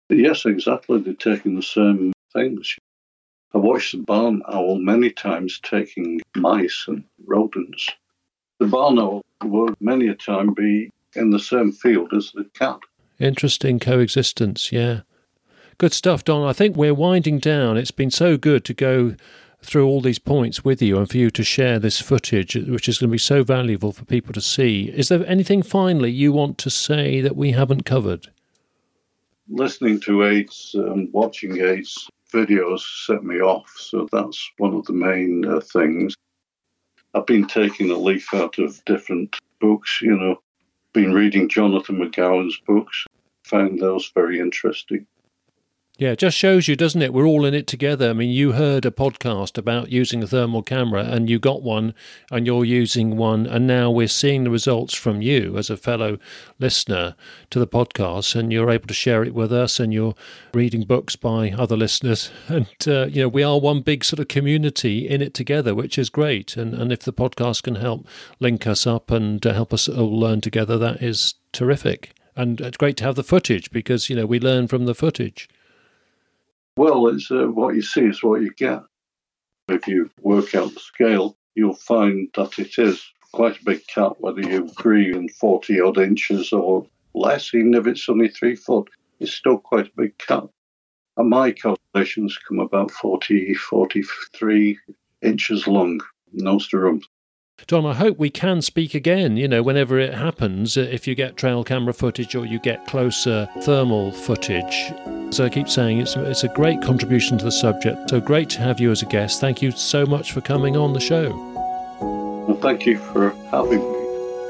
Yes, exactly. They're taking the same things. I watched the barn owl many times taking mice and rodents. The barn owl will many a time be in the same field as the cat. Interesting coexistence, yeah. Good stuff, Don. I think we're winding down. It's been so good to go through all these points with you and for you to share this footage, which is going to be so valuable for people to see. Is there anything finally you want to say that we haven't covered? Listening to Aid's and watching Aid's videos set me off, so that's one of the main uh, things. I've been taking a leaf out of different books, you know, been reading Jonathan McGowan's books, found those very interesting. Yeah, it just shows you, doesn't it? We're all in it together. I mean, you heard a podcast about using a thermal camera and you got one and you're using one, and now we're seeing the results from you as a fellow listener to the podcast, and you're able to share it with us, and you're reading books by other listeners. And, uh, you know, we are one big sort of community in it together, which is great. And, and if the podcast can help link us up and uh, help us all learn together, that is terrific. And it's great to have the footage because, you know, we learn from the footage. Well, it's uh, what you see is what you get. If you work out the scale, you'll find that it is quite a big cat, whether you agree in forty-odd inches or less, even if it's only three foot. It's still quite a big cat. And my calculations come about forty, forty-three inches long, nose to rump. Don, I hope we can speak again, you know, whenever it happens, if you get trail camera footage or you get closer thermal footage. So I keep saying it's, it's a great contribution to the subject. So great to have you as a guest. Thank you so much for coming on the show. Well, thank you for having me.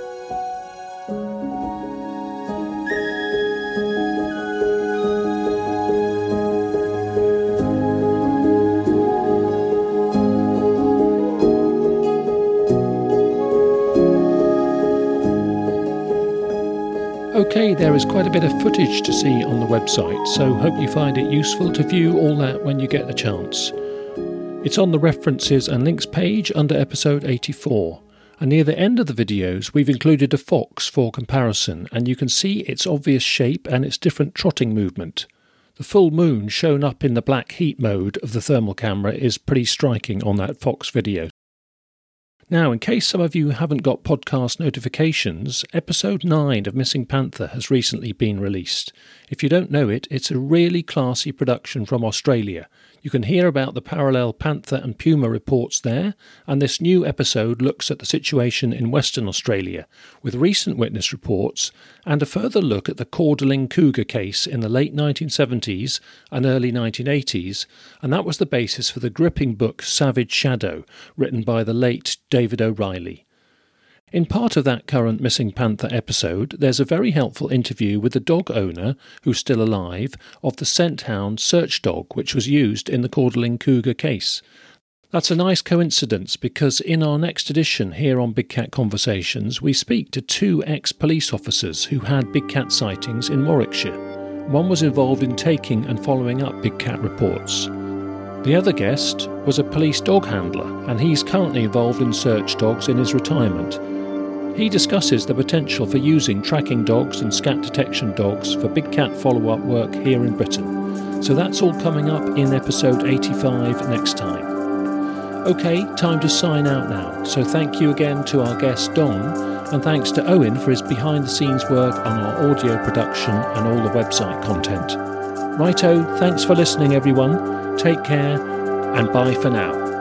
Okay, there is quite a bit of footage to see on the website, so hope you find it useful to view all that when you get the chance. It's on the references and links page under episode eighty-four, and near the end of the videos we've included a fox for comparison, and you can see its obvious shape and its different trotting movement. The full moon shown up in the black heat mode of the thermal camera is pretty striking on that fox video. Now, in case some of you haven't got podcast notifications, episode nine of Missing Panther has recently been released. If you don't know it, it's a really classy production from Australia. You can hear about the parallel panther and puma reports there, and this new episode looks at the situation in Western Australia, with recent witness reports and a further look at the Cordling cougar case in the late nineteen seventies and early nineteen eighties, and that was the basis for the gripping book Savage Shadow, written by the late David O'Reilly. In part of that current Missing Panther episode, there's a very helpful interview with the dog owner, who's still alive, of the scent hound search dog which was used in the Cordling cougar case. That's a nice coincidence because in our next edition here on Big Cat Conversations, we speak to two ex-police officers who had big cat sightings in Warwickshire. One was involved in taking and following up big cat reports. The other guest was a police dog handler, and he's currently involved in search dogs in his retirement. He discusses the potential for using tracking dogs and scat detection dogs for big cat follow-up work here in Britain. So that's all coming up in episode eighty-five next time. OK, time to sign out now. So thank you again to our guest Don, and thanks to Owen for his behind-the-scenes work on our audio production and all the website content. Righto, thanks for listening everyone. Take care, and bye for now.